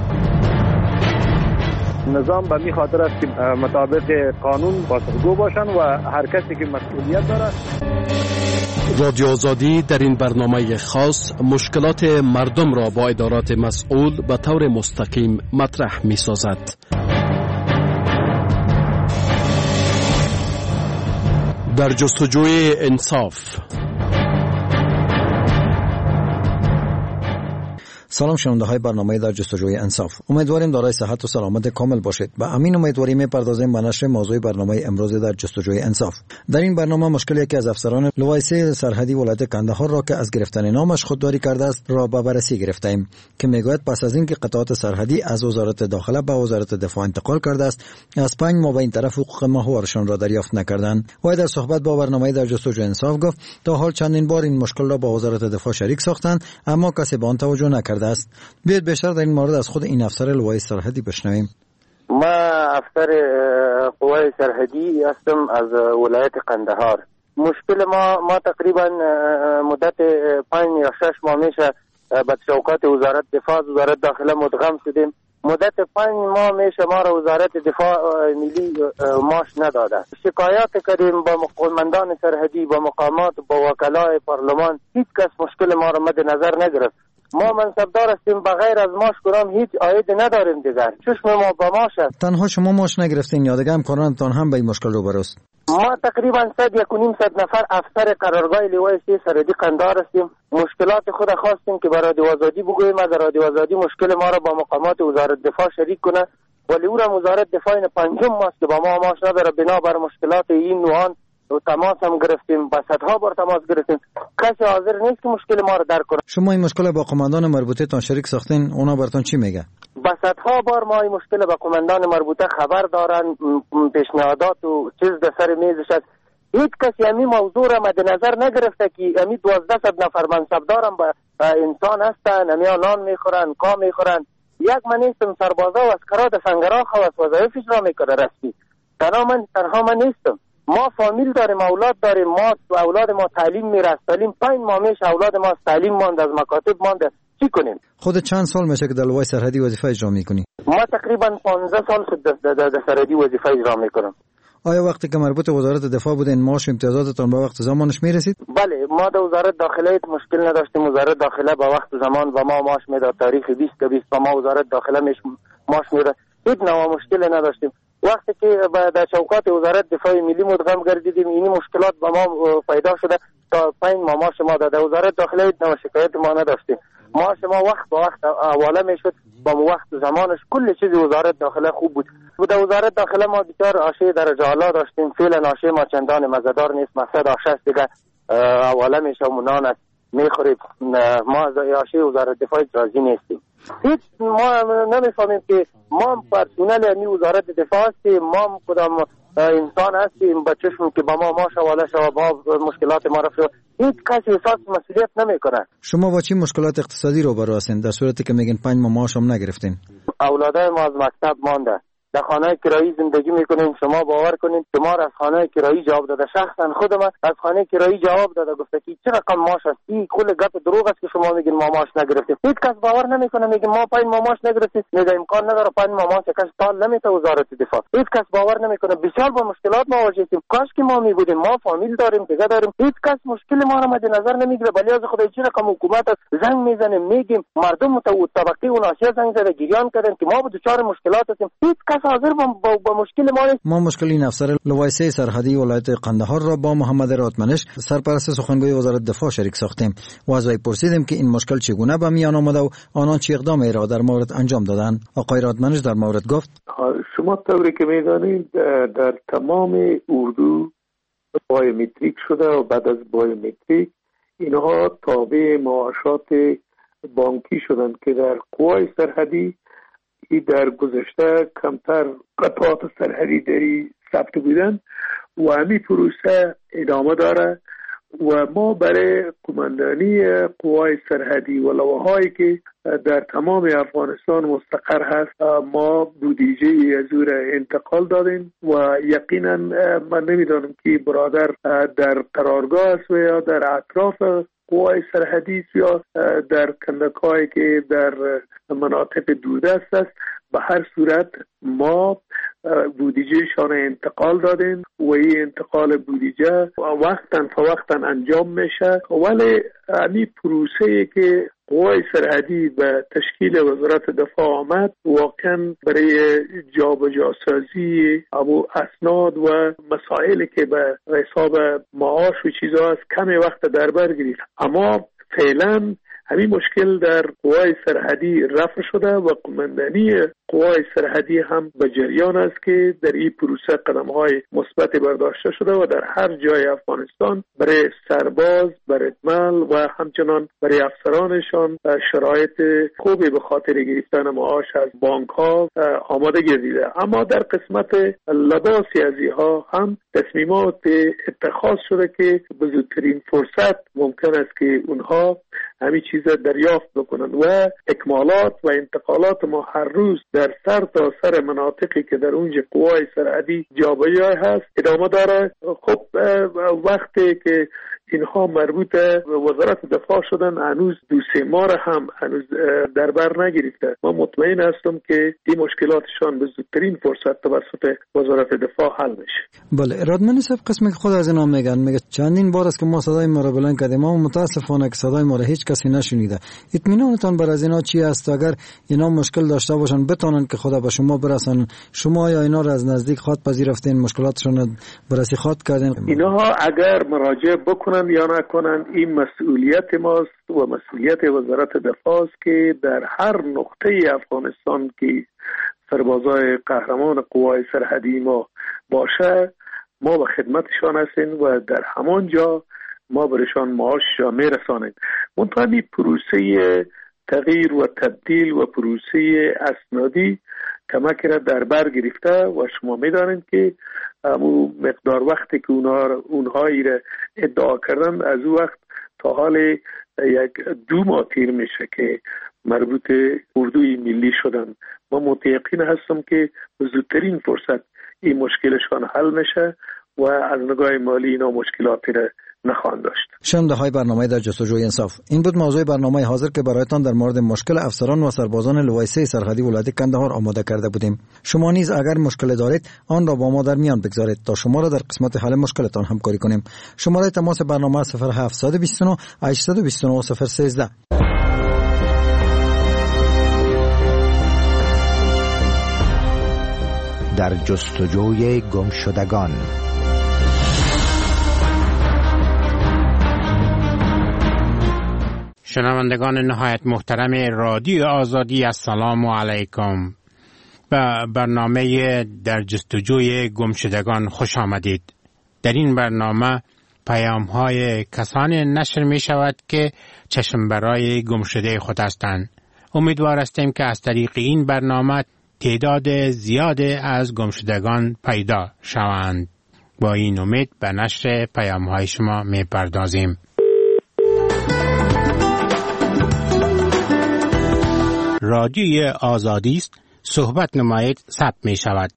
نظام به می خاطر است که مطابق قانون پاسخگو باشند و هر کسی که مسئولیت دارد. رادیو آزادی در این برنامه خاص مشکلات مردم را با ادارات مسئول به طور مستقیم مطرح می سازد. در جستجوی انصاف. سلام شنونده های برنامه در جستجوی انصاف. امیدواریم دارای صحت و سلامت کامل باشید. با امین امیدواری می‌پردازیم به نشر موضوع برنامه امروز در جستجوی انصاف. در این برنامه مشکلی یکی از افسران لوایسه سرحدی ولایت کندهار را که از گرفتن نامش خودداری کرده است را به بررسی گرفتیم که میگوید پس از اینکه قطعات سرحدی از وزارت داخله به وزارت دفاع انتقال کرده است از پنج ماه به این طرف حقوق ماهوارشان را دریافت نکردند. و در صحبت با برنامه در جستجوی انصاف گفت تا حال چندین بار این مشکل را با وزارت دفاع شریک ساختند اما کسی به آن توجه نکرده است. بیاید بیشتر در این مورد از خود این افسر لوای سرحدی بشنویم. ما افسر قوای سرحدی هستم از ولایت قندهار. مشکل ما ما تقریبا مدت پنج یا شش ماه میشه به چوکات وزارت دفاع وزارت داخله مدغم شدیم. مدت پنج ماه میشه ما را وزارت دفاع ملی معاش نداده. شکایت کردیم با قومندان سرحدی با مقامات با وکلای پارلمان، هیچ کس مشکل ما را مد نظر نگرفت. ما منصبدار هستیم، بغیر از ماش کنم هیچ عاید نداریم دیگر. چشم ما به ماش است. تنها شما ماش نگرفتین یا دیگه همکارانتان هم به این مشکل روبروست؟ ما تقریبا صد یک و نیم صد نفر افسر قرارگاه لوای سه سرحدی قندهار هستیم. مشکلات خود خواستیم که برای رادیو آزادی بگوییم. از رادیو آزادی مشکل ما را با مقامات وزارت دفاع شریک کنه، ولی او را وزارت دفاع این پنجم ماست که با ما ماش نداره. بنابر مشکلات این نوعان تماس هم گرفتیم، با صدها بار تماس گرفتیم، کسی حاضر نیست که مشکل ما را درک کنه. شما این مشکل با قماندان مربوطه تان شریک ساختین، اونا براتون چی میگه؟ با صدها بار ما این مشکل با قماندان مربوطه خبر دارن، پیشنهادات و چیز در سر میزش است. هیچ کسی همین موضوع را مد نظر نگرفته که همین دوازده صد نفر منصبدارم با انسان هستن، همین نان میخورن، کام میخورن. یک من نیستم سربازا و اسکرا در سنگراخ و وظایفش را میکنه رسمی. تنها من تنها من نیستم. ما فامیل داریم، اولاد داریم، ما اولاد ما تعلیم میره، تعلیم پنج ماه میشه اولاد ما تعلیم مانده، از مکاتب مانده، چی کنیم؟ خود چند سال میشه که در لوای سرحدی وظیفه اجرا میکنی؟ ما تقریبا پانزده سال شد در در سرحدی وظیفه اجرا میکنم. آیا وقتی که مربوط وزارت دفاع بودین معاش امتیازاتتان به وقت زمانش میرسید؟ بله، ما در وزارت داخله مشکل نداشتیم. وزارت داخله به وقت زمان و ما معاش میداد. تاریخ بیست تا بیست ما وزارت داخله میش معاش میداد. هیچ نوع مشکل نداشتیم. وقتی که در چوکات وزارت دفاع ملی مدغم گردیدیم، این مشکلات به ما پیدا شده. تا پنج ماه معاش ما در وزارت داخله هیچ نوع شکایت ما نداشتیم. معاش ما وقت به وقت حواله میشد، با وقت زمانش کل چیز وزارت داخله خوب بود. در وزارت داخله ما بیشتر آشه درجه اعلی داشتیم. فعلا آشه ما چندان مزه‌دار نیست. مقصد آشه است دیگه حواله میشه و نان است میخوریم. ما از آشه وزارت دفاع راضی نیستیم. هیچ ما نمیفهمیم که ما پرسنل یعنی وزارت دفاع هستیم، ما کدام انسان هستیم با چشم که با ما ما حواله شود، با مشکلات ما رفت. هیچ کسی احساس مسئولیت نمیکنه. شما با چی مشکلات اقتصادی رو برو هستین در صورتی که میگین پنج ماه معاش هم نگرفتین؟ اولادای ما از مکتب مانده، در خانه کرایی زندگی میکنیم. شما باور کنین که ما از خانه کرایی جواب داده، شخصا خود من از خانه کرایی جواب داده، گفته که چه رقم معاش است؟ این کل گپ دروغ است که شما میگین ما معاش نگرفتیم. هیچ کس باور نمیکنه. میگیم ما پنج ماه معاش نگرفتیم، میگه امکان نداره پنج ماه معاش کس سال نمیته وزارت دفاع. هیچ کس باور نمیکنه. بسیار با مشکلات مواجه هستیم. کاش که ما میبودیم، ما فامیل داریم، دیگه داریم. هیچ کس مشکل ما را مد نظر نمیگیره. ولی از خدای چه رقم حکومت است زنگ میزنه، میگیم مردم متو طبقه و ناشی زنگ زده گریان کردن که ما به دچار مشکلات هستیم. هیچ کس حاضر با با مشکل ما نیست. ما مشکل این افسر لوای سه سرحدی ولایت قندهار را با محمد رادمنش سرپرست سخنگوی وزارت دفاع شریک ساختیم و از وی پرسیدیم که این مشکل چگونه به میان آمده و آنان چه اقدامی را در مورد انجام دادند. آقای رادمنش در مورد گفت: شما طوری که میدانید در تمام اردو بایومتریک شده و بعد از بایومتریک اینها تابع معاشات بانکی شدند که در قوای سرحدی ای در گذشته کمتر قطعات سرحدی داری ثبت بودن و همین پروسه ادامه داره و ما برای قماندانی قوای سرحدی و لواهایی که در تمام افغانستان مستقر هست ما بودجه از او انتقال دادیم و یقینا من نمیدانم که برادر در قرارگاه است و یا در اطراف قوای سرحدی یا در کندکایی که در مناطق دوردست است. به هر صورت ما بودجه شان انتقال دادیم و این انتقال بودجه وقتا فوقتا انجام میشه، ولی همین پروسه‌ای که قوای سرحدی به تشکیل وزارت دفاع آمد واقعا برای جابجاسازی ابو اسناد و مسائلی که به حساب معاش و چیزها است کمی وقت در بر گرفت. اما فعلا همین مشکل در قوای سرحدی رفع شده و قماندانی قوای سرحدی هم به جریان است که در این پروسه قدم‌های مثبت برداشته شده و در هر جای افغانستان برای سرباز، برادمل و همچنان برای افسرانشان شرایط خوبی به خاطر گرفتن معاش از بانک‌ها آماده گردیده. اما در قسمت لباسی از اینها هم تصمیمات اتخاذ شده که به زودترین فرصت ممکن است که اونها همین چیزا دریافت بکنن و اکمالات و انتقالات ما هر روز در سر تا سر مناطقی که در اونجا قوای سرحدی جابجا هست ادامه داره. خب وقتی که اینها مربوط به وزارت دفاع شدن، هنوز دو سه ماه هم هنوز در بر نگرفته. ما مطمئن هستم که این مشکلاتشان به زودترین فرصت توسط وزارت دفاع حل میشه. بله، رادمنی صاحب قسمی که خود از اینا میگن، میگه چندین بار است که ما صدای ما را بلند کردیم، ما متاسفانه که صدای ما را هیچ کسی نشنیده. اطمینانتان بر از اینا چی است؟ اگر اینا مشکل داشته باشن بتونن که خدا به شما برسن، شما یا اینا را از نزدیک خود پذیرفتین، مشکلاتشون بررسی خود کردین؟ اینها اگر مراجعه بکنن یا نکنن این مسئولیت ماست و مسئولیت وزارت دفاع است که در هر نقطه افغانستان که سربازای قهرمان قوای سرحدی ما باشه ما به خدمتشان هستیم و در همان جا ما برشان معاش را میرسانیم. منتها پروسه تغییر و تبدیل و پروسه اسنادی کمک را در بر گرفته و شما میدانید که امو مقدار وقتی که اونها اونهایی را ادعا کردن از او وقت تا حال یک دو ماه تیر میشه که مربوط اردوی ملی شدن. ما متیقن هستم که زودترین فرصت این مشکلشان حل میشه و از نگاه مالی اینا مشکلاتی را نخواهند داشت. شنونده های برنامه در جستجوی انصاف، این بود موضوع برنامه حاضر که برایتان در مورد مشکل افسران و سربازان لوای سه سرحدی ولایت کندهار آماده کرده بودیم. شما نیز اگر مشکل دارید آن را با ما در میان بگذارید تا شما را در قسمت حل مشکلتان همکاری کنیم. شماره تماس برنامه صفر هفت دو نه هشت دو نه صفر یک سه. در جستجوی گمشدگان. شنوندگان نهایت محترم رادیو آزادی، السلام علیکم. به برنامه در جستجوی گمشدگان خوش آمدید. در این برنامه پیام های کسانی نشر می شود که چشم برای گمشده خود هستند. امیدوار هستیم که از طریق این برنامه تعداد زیاد از گمشدگان پیدا شوند. با این امید به نشر پیام های شما می پردازیم. رادیوی آزادی است، صحبت نمایید، ثبت می شود.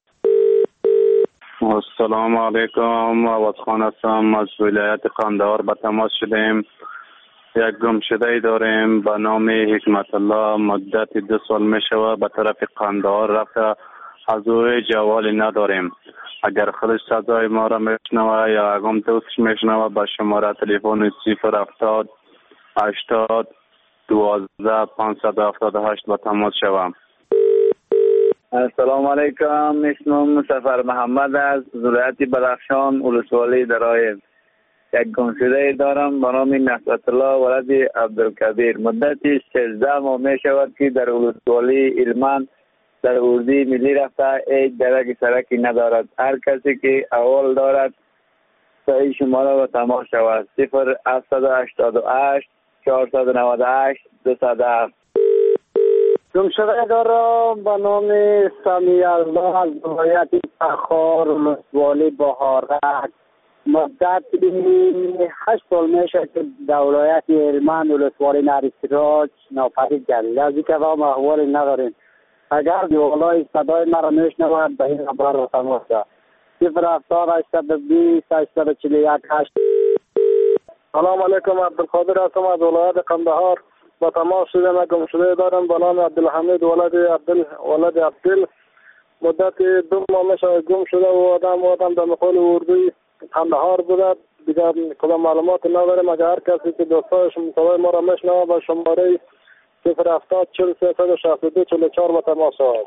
السلام علیکم، عوض خان هستم از ولایت قندهار به تماس شدیم. یک گمشده داریم به نام حکمت الله، مدت دو سال می شود به طرف قندهار رفته، از او جوالی نداریم. اگر خودش صدای ما را میشنوه یا اگم دوستش میشنوه به شماره تلفن صفر هفتاد هشتاد دوازده پانصد و هفتاد و هشت با تماس شوم. السلام علیکم، اسمم مصطفی محمد از ولایت بدخشان، ولسوالی درایه. یک گمشده دارم به نام نصرت الله ولد عبدالکبیر. مدتی سیزده ماه می شود که در ولسوالی علمان در اردوی ملی رفته، هیچ درک سرکی ندارد. هر کسی که اول دارد صحیح شماره و تماس شود. صفر هفتصد و هشتاد و هشت چهارصد و نود و هشت دویست و هفت. گمشده دارم به نام سمی الله از ولایت فخار، ولسوالی بهارک. مدت هشت سال میشه که در ولایت هلمند ولسوالی نریسراج ناپدید گردید. از این که هم احوالی نداریم. اگر دیوالای صدای مرا میشنود به این خبر را تماس شد. صفر هفتاد هشتصد و بیست هشتصد و چهل و یک هشت. سلام علیکم، عبدالقادر هستم از ولایت قندهار. با تماس شدم گمشده دارم به نام عبدالحمید ولد عبدل ولد عبدل. مدت دو ماه میشه گم شده و آدم و آدم در مقال اردوی قندهار بوده. دیگر کدام معلومات نداریم. اگر هر کسی که دوستایش صدای ما را میشنوه با شماره صفر هفتاد چهل سیصد و شصت و دو چهل و چهار با تماس شود.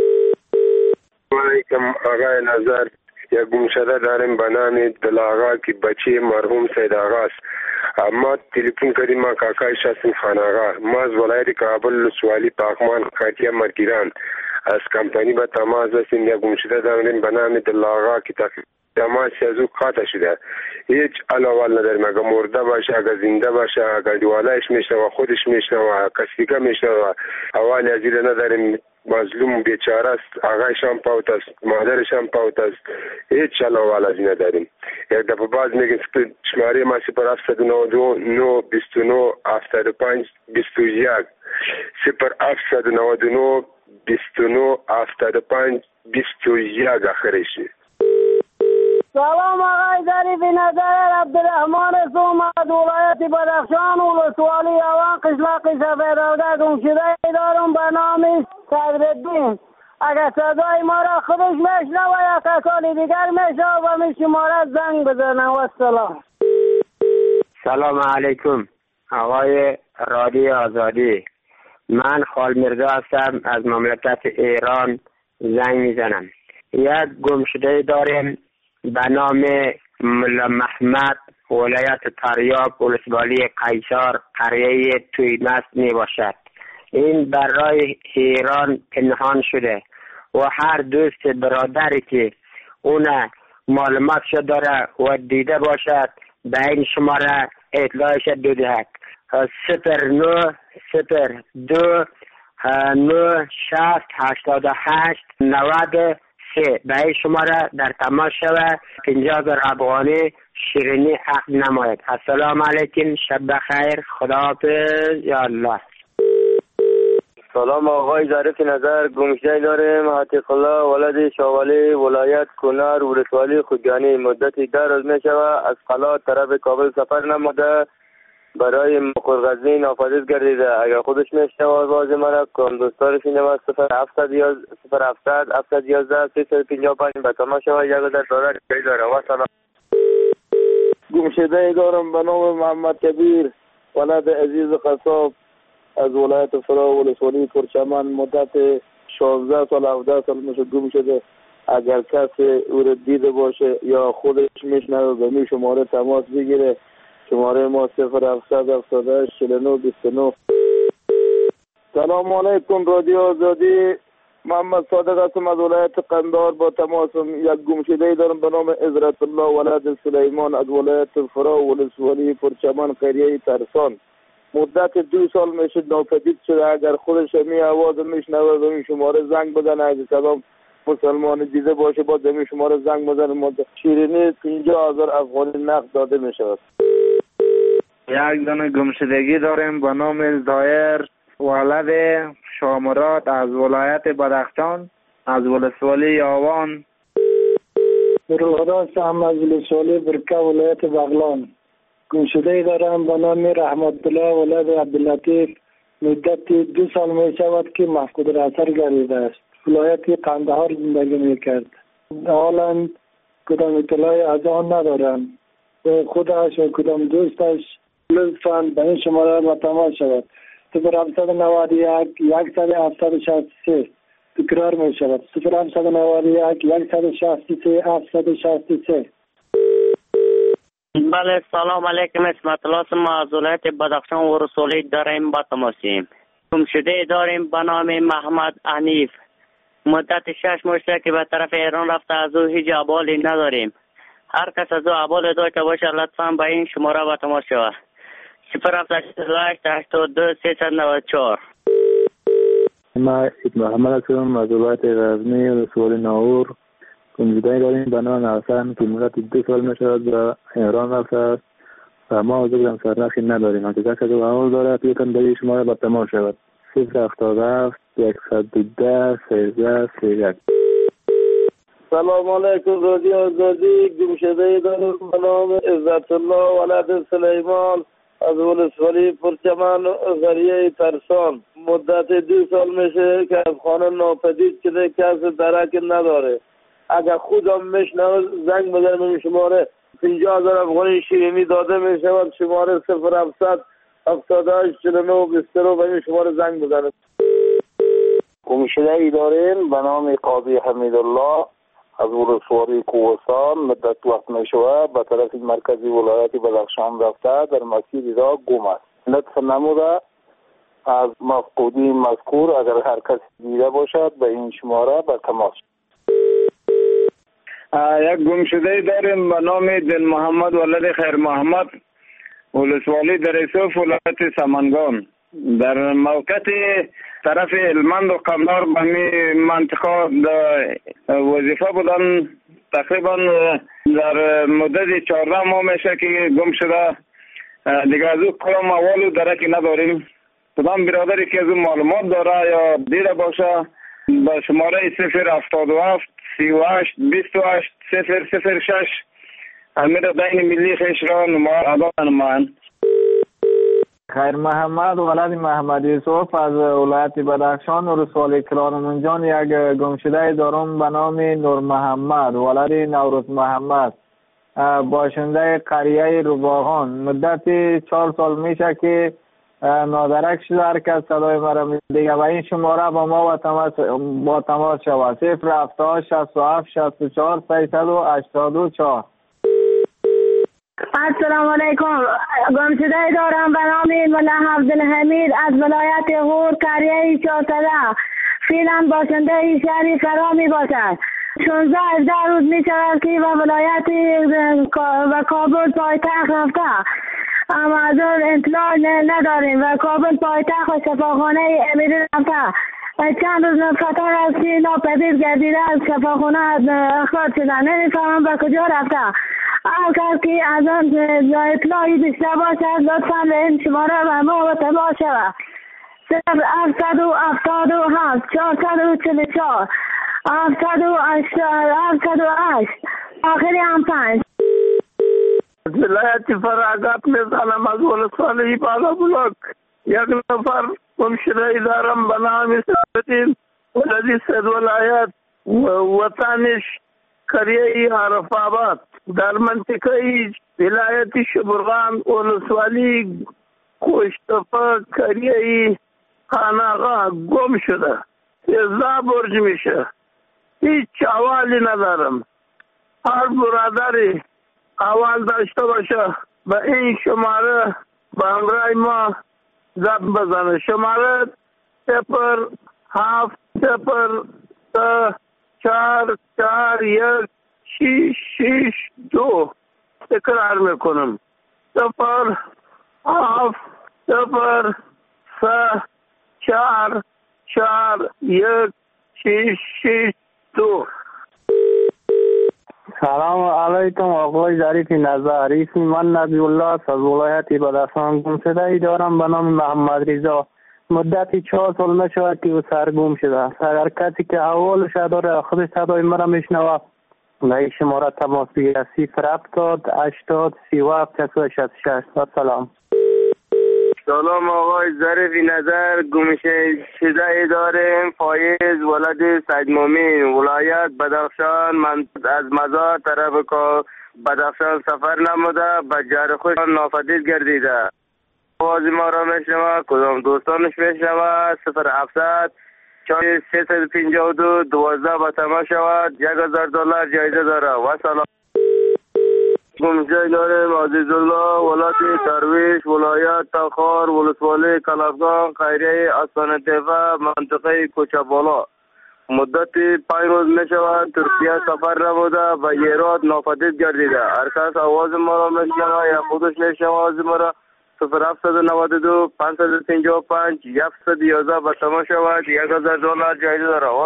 علیکم آقای نظر، یک گمشده داریم به نام دل آقا که بچه مرحوم سید آقا است. ما تلفن کردیم، ما کاکایش هستیم خان آقا. ما از ولایت کابل ولسوالی پاکمان خاطیه مرگیران از کمپانی به تماس هستیم. یک گمشده داریم به نام دل آقا که تماسی از او قاطع شده. هیچ علاوه نداریم. اگر مرده باشه، اگر زنده باشه، اگر دیوالایش میشنوه، خودش میشنوه، کسی که میشنوه، اول از این نداریم. مظلوم بیچاره است، آقایش هم پاوت است، مادرش هم پاوت است. هیچ علاوه از این نداریم. یک دفعه باز میگیم شماره ما صفر هفتصد و نود و نه بیست و نه هفتاد و پنج بیست و یک صفر هفتصد و نود و نه بیست و نه هفتاد و پنج بیست و یک آخرشه. سلام آقای ظریفی نظر، عبدالرحمن هستم هستم از ولایت بدخشان ولسوالی اوان قشلاق سفیدآباد گم شده دارم به نام صدرالدین. اگر صدای ما را خودش میشنوه یا کسانی دیگر میشنوه و می شما را زنگ بزنه. و السلام. سلام علیکم آقای رادیو آزادی. من خال مرزا هستم از مملکت ایران زنگ میزنم. یک گمشده داریم به نام ملا محمد ولایت تریاب ولسوالی قیصر قریه تویمست می باشد. این برای ایران پنهان شده و هر دوست برادری که اون معلوماتش داره و دیده باشد به این شماره اطلاعش بدهد. صفر نو صفر دو نو شست هشتاد و هشت نود سه به این شماره در تماس شود. پنجاه هزار افغانی شیرینی عقد نماید. السلام علیکم، شب بخیر، خداحافظ، یا الله. سلام آقای ظریف نظر. گمشده داریم عتیق الله ولد شاولی ولایت کنر ولسوالی خوجانی. مدتی در روز می شود از قلات طرف کابل سفر نموده برای مقرغزی نافذیز گردیده. اگر خودش میشنه آواز مرا کن دوستارش اینه ما صفر هفتصد صفر هفتصد هفتصد یازده سیصد پنجاه و پنج به تماس شود. یک در دارد جای داره. و سلام. گمشده دارم به نام محمد کبیر ولد عزیز قصاب از ولایت فرا ولسوالی پرچمن. مدت شانزده سال هفده سال میشه گم شده. اگر کسی او را دیده باشه یا خودش میشنوه به می شماره تماس بگیره. شماره ما صفر هفتصد هفتاد و هشت چهل و نه بیست و نه. سلام علیکم رادیو آزادی. محمد صادق هستم از ولایت قندهار با تماسم. یک گمشده دارم به نام عزرت الله ولد سلیمان از ولایت فرا ولسوالی پرچمن قریه ترسان. مدت دو سال میشه ناپدید شده. اگر خودش می آواز میشنوه به این شماره زنگ بزنه. اگه کدام مسلمان دیده باشه با این شماره زنگ بزنه. مدت شیرینی پنجاه هزار افغانی نقد داده میشود. یک دانه گمشدگی داریم به نام زایر ولد شامرات از ولایت بدخشان از ولسوالی آوان. روحدا هستم از ولسوالی برکه ولایت بغلان. گمشده دارم به نام رحمت الله ولد عبداللطیف. مدت دو سال می شود که مفقود الاثر گردیده است. ولایت قندهار زندگی می کرد. حالا کدام اطلاعی از آن ندارم. خودش و کدام دوستش لطفاً به این شماره با تماس شود. صفر هفتصد و نود و یک صد و هفتاد و شصت و سه تکرار می شود. صفر هفتصد و نود و یک صد و شصت و سه هفتصد و شصت و سه. بله سلام علیکم. اسمت الله ما از ولایت بدخشان و رسولی داریم با تماسیم. گمشده داریم به نام محمد حنیف. مدت شش ماه که به طرف ایران رفته. از او هیچ احوالی نداریم. هر کس از او احوال داشته باشه لطفاً به این شماره با تماس شود. صفر هفتصد و هشت هشتاد و دو سیصد و نود و چهار. ما محمد هستم از ولایت غزنی ولسوالی ناور. گمشده داریم به نام حسن که مدت دو سال میشود به ایران رفته است و ما از سرنخی نداریم. اگر کسی احوال داره لطفاً به این شماره با تماس شود. صفر هفتاد و هفت صد و ده سیزده سیزده. سلام علیکم رادیو آزادی. گمشده دارم به نام عزت الله ولد سلیمان از ولسوالی پرچمن قریه ترسان. مدت دو سال میشه که از خانه ناپدید شده. کسی درک نداره. اگر خودم میشنوه زنگ بزنه به شماره پنجاه هزار افغانی شیرینی داده میشود. شماره صفر هفتصد هفتاد و هشت چهل و نه بیست و نه به این شماره زنگ بزنه. گمشده ای داریم به نام قاضی حمیدالله از ولسوالی کوهستان. مدت وقت میشود به طرف مرکزی ولایت بدخشان رفته. در مسیر را گم است. لطف نموده از مفقودی مذکور اگر هر کسی دیده باشد به این شماره به تماس. یک گمشده داریم به نام دل محمد ولد خیر محمد ولسوالی دریسوف ولایت سمنگان. در موقعیت طرف هلمند و قندهار به می منطقه وظیفه بودن. تقریبا در مدت چهارده ماه میشه که گم شده. دیگه از او کلام اول و درکی نداریم. کدام برادری که از او معلومات داره یا دیده باشه به شماره صفر هفتاد و هفت سی و هشت بیست و هشت صفر صفر شش امیر دین ملی خیش را نمایان. خیر محمد ولد محمد یوسف از ولایت بدخشان ولسوالی کرانمنجان یک گمشده دارم به نام نور محمد ولد نوروز محمد باشنده قریه رباغان. مدت چهار سال میشه که نادرک شده. هر کس صدای مرا میده و این شماره با ما با تماس با تماس شود. صفر هفتاد شصت و هفت شصت و چهار سیصد و هشتاد و چهار. السلام علیکم. گمشده دارم به نام ملا عبدالحمید از ولایت غور قریه چهارصده. فعلا باشنده شهر فرا می باشد. شانزده هجده روز می شود که و ولایت و کابل پایتخت رفته، اما از اون اطلاع نداریم و کابل پایتخت و شفاخانه امیری رفته. چند روز خطر است که ناپدید گردیده از شفاخانه اخراج شده. نمیفهمم به کجا رفته. هر کس که از آن اطلاعی داشته باشد لطفا به این شماره به ما و تماس شود. صفر هفتصد و هفتاد و هفت چهارصد و چهل و چهار هفتصد و هشت آخری هم پنج. ولایت فراغت میزنم از ولسوالی بالا بلوک. یک نفر گمشده دارم به نام سعدالدین ولدی سید ولایت وطنش قریه عرف آباد در منطقه ولایت شبرغان ولسوالی کوشتفه قریه خاناغا گم شده. سیزده برج میشه. هیچ احوالی ندارم. هر برادری احوال داشته باشه به این شماره به همراه ما زد بزنه. شماره صفر هفت صفر سه چهار چهار یک شیش شیش دو. تکرار میکنم. صفر هفت صفر سه چهار چهار یک شیش شیش دو. سلام علیکم آقای ظریف نظر. اسم من نبی الله از ولایت بدخشان. گمشده ای دارم به نام محمد رضا. مدتی چهار سال نشود که او سرگم شده. اگر کسی که احوالش داره خودش صدای مرا میشنوه و این شماره تماس بگیره. صفر هفتاد هشتاد سی و هفت شصت شصت و شش. سلام. سلام آقای ظریف نظر. گمشده ای داریم فایز ولد سید مومین ولایت بدخشان. من از مزار طرف که بدخشان سفر نموده به جر خوش ناپدید گردیده. آواز ما را میشنوه کدام دوستانش میشنوه. صفر هفتصد چهار سیصد و پنجاه و دو دوازده با تماس شود. یک هزار دلار جایزه داره. و سلام. گمشده داریم عزیز الله ولایت درویش ولایت تخار ولسوالی کلافگان قریه آستانه تیفه منطقه کوچه بالا. مدت پنج روز می شود ترکیه سفر نموده و ایراد ناپدید گردیده. هر کس آواز ما را میشنوه یا خودش میشنوه آواز ما را صفر هفتصد و نود و دو پانصد و پنجاه و پنج صد و یازده به تماس شود. یک هزار دلار جایزه داره.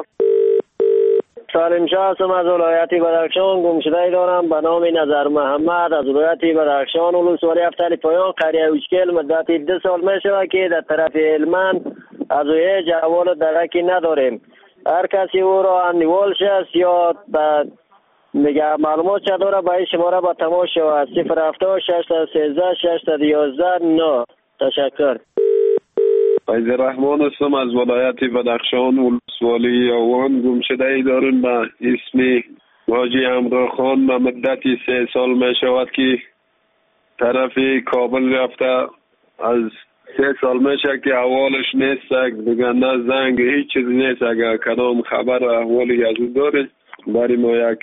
سالم شاه هستم از ولایت بدخشان. گمشده دارم به نام نظر محمد از ولایت بدخشان ولسوالی افتر پایان قریه اوچکل. مدت دو سال می شود که در طرف هلمند از اوی جوال درکی نداریم. هر کسی او را انیوال شست یا میگه معلومات چه داره به این شماره با تماس شود. صفر هفتاد ششصد و سیزده ششصد و یازده نه. تشکر. فیض رحمان هستم از ولایت بدخشان ولسوالی آوان. گمشده ای دارن به اسم حاجی امرا خان. به مدتی سه سال می شود که طرف کابل رفته. از سه سال میشه که احوالش نیست. دیگه نه زنگ هیچ چیز نیست. اگر کدام خبر احوالی از او داره برای ما یک.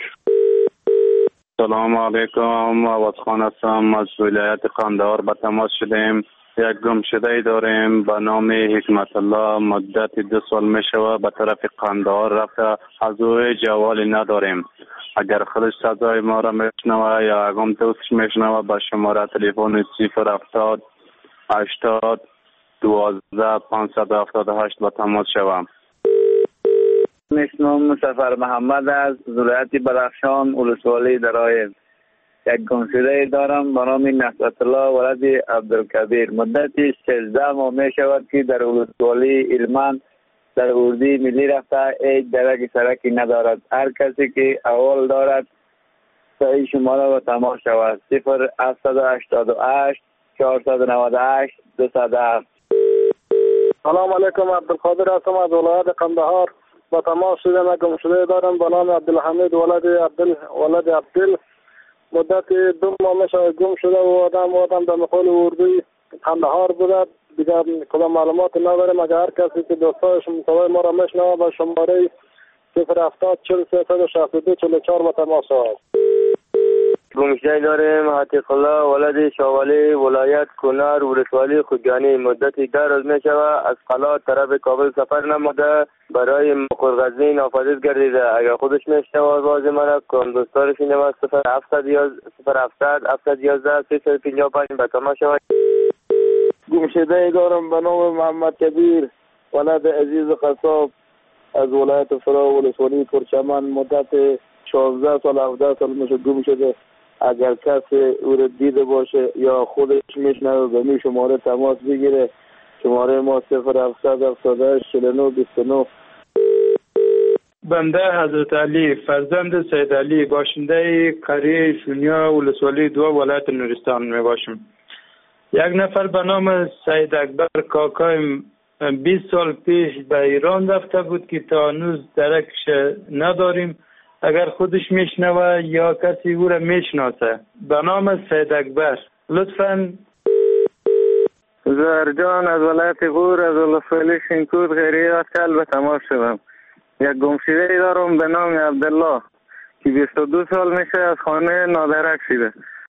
سلام علیکم. آواز خان هستم از ولایت قندهار به تماس شدیم. یک گمشده ای داریم به نام حکمت الله. مدت دو سال می شود به طرف قندهار رفته. از او جوالی نداریم. اگر خودش صدای ما را میشنوه یا اگم دوستش میشنوه به شماره تلفن صفر هفتاد هشتاد دوازده پانصد و هفتاد و هشت به تماس شوم. اسمم مصطفی محمد از ولایت بدخشان ولسوالی درایه. یک گمشده دارم به نام نصرت الله ولد عبدالکبیر. مدتی سیزده ماه می شود که در ولسوالی هلمند در اردی ملی رفته. هیچ درک سرکی ندارد. هر کسی که احوال دارد صحیح شماره و تماس شود صفر هفتصد و هشتاد و هشت چهارصد و نود و هشت دویست و هفت. سلام علیکم، عبدالقادر هستم از ولایت قندهار. با تماس شدم گم شده دارم به نام عبدالحمید ولد عبدل ولد عبدل. مدت دو ماه میشه گم شده و آدم آدم در مقال اردوی قندهار بوده. دیگه کدام معلومات نداریم. اگر هر کسی که دوستایش مطابق ما را میشنوه با شماره صفر هفتاد چهل سیصد و شصت و دو چهل و چهار با تماس شود. گمشده داریم عتیق الله ولد شاولی ولایت کنار ولسوالی خوجانی. مدتی ده روز می شود از قلات طرف کابل سفر نموده برای مقرغزی نافذیز گردیده. اگر خودش میشنوه آواز من کن دوستارش اینه از صفر هفتصد هفتصد یازده سیصد و پنجاه و پنج به تماس شود. گمشده دارم به نام محمد کبیر ولد عزیز قصاب از ولایت فرا ولسوالی پرچمن. مدت شانزده سال هفده سال میشه گم شده. اگر کسی او را دیده باشه یا خودش میشنوه به می شماره تماس بگیره. شماره ما صفر هفتصد هفتاد و هشت چهل و نه بیست و نه. بنده حضرت علی فرزند سید علی باشنده قریه شونیا ولسوالی دو ولایت نورستان می باشم. یک نفر به نام سید اکبر کاکای بیست سال پیش به ایران رفته بود که تا هنوز درکش نداریم. اگر خودش میشنوه یا کسی او را میشناسه به نام سید اکبر لطفاً. زهرجان از ولایت غور از ولسوالی شینکود غیره اکل به تماس شدم. یک گمشده دارم به نام عبدالله که بیست و دو سال میشه از خانه نادرک شده.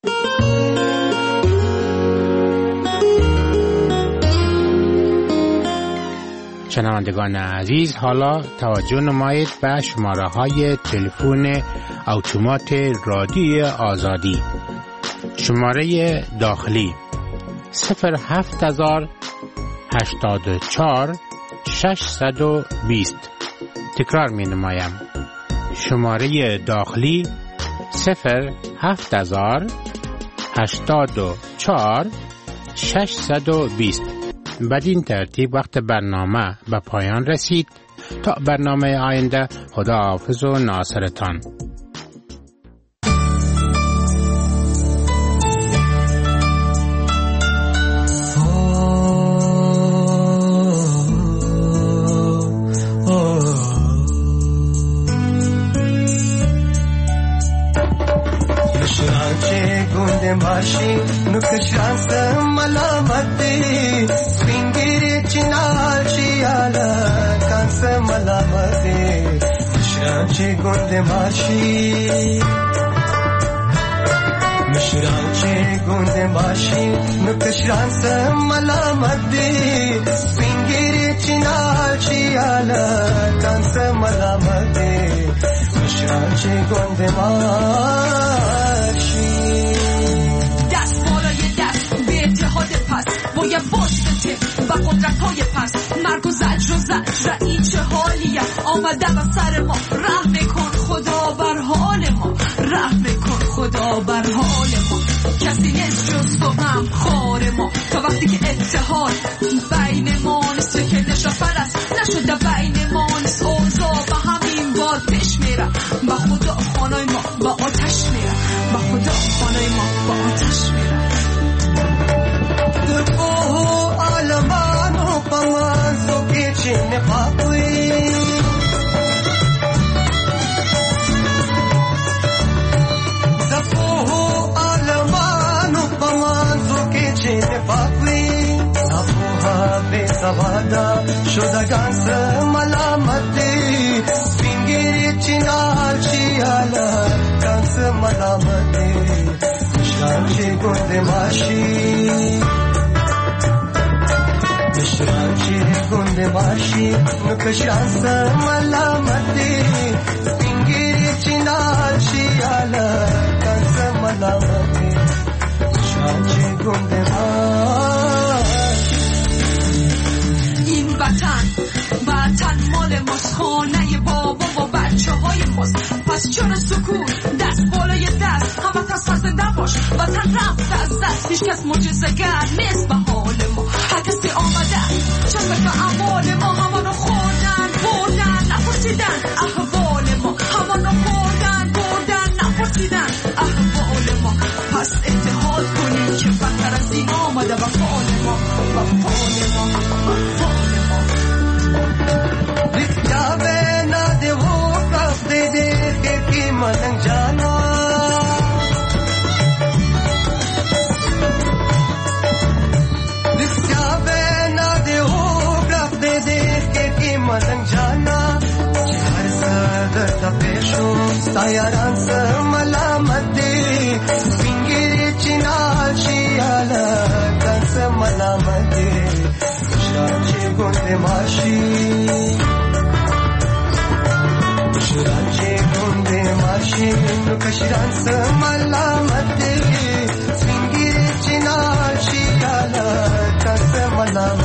شنوندگان عزیز، حالا توجه نمایید به شماره های تلفن اتومات رادیو آزادی. شماره داخلی صفر هفت هزار هشتاد و چهار ششصد و بیست. تکرار می نمایم. شماره داخلی صفر هفت هزار هشتاد و چهار ششصد و بیست. بدین ترتیب وقت برنامه به پایان رسید. تا برنامه آینده، خدا حافظ و ناصرتان. ماشي نكشان سملامتي سوينغيري چنالشي على كان سملامتي مشرانشي گوند ماشي مشرانشي گوند ماشي نكشان سملامتي سوينغيري چنالشي على كان سملامتي مشرانشي گوند ماشي باید باشته و قدرت های پس مرگ و زجر و زجر این چه حالیه آمده و سر ما رحم کن خدا بر حال ما رحم کن خدا بر حال ما کسی نیست جز تو هم خار ما تا وقتی که اتحاد بین ما نیست که نشا پرست نشده بین ما نیست اوضاع و همین بار پیش میره با خدا خانای ما با آتش میره با خدا خانای ما با آتش میره Alamano pamazo que chine papui Zapoho alamano pamazo que chine papui Zapoha besavada shodagan se malamati Spingiri chinal chiala kan se malamati Shanchi gunde mashi Shranchi gunde bashi nukashan sa malamati Spingiri chinachi ala kansa malamati Shranchi gunde bashi این وطن وطن مال ماست خانه بابا و بچه های ماست پس چرا سکون دست بالای دست همه تس خزنده باش وطن رفت از دست هیچ کس معجزه‌گر نیست به حال ما هر کسی آمده چند که اعمال ما همانو خوردن بردن نپرسیدن احوال ما همانو خوردن بردن نپرسیدن یاران سملامتی سپینگیری چیناشی آلا کن سملامتی شراچی گند ماشی شراچی گند ماشی نکشران سملامتی سپینگیری چیناشی آلا کن سملامتی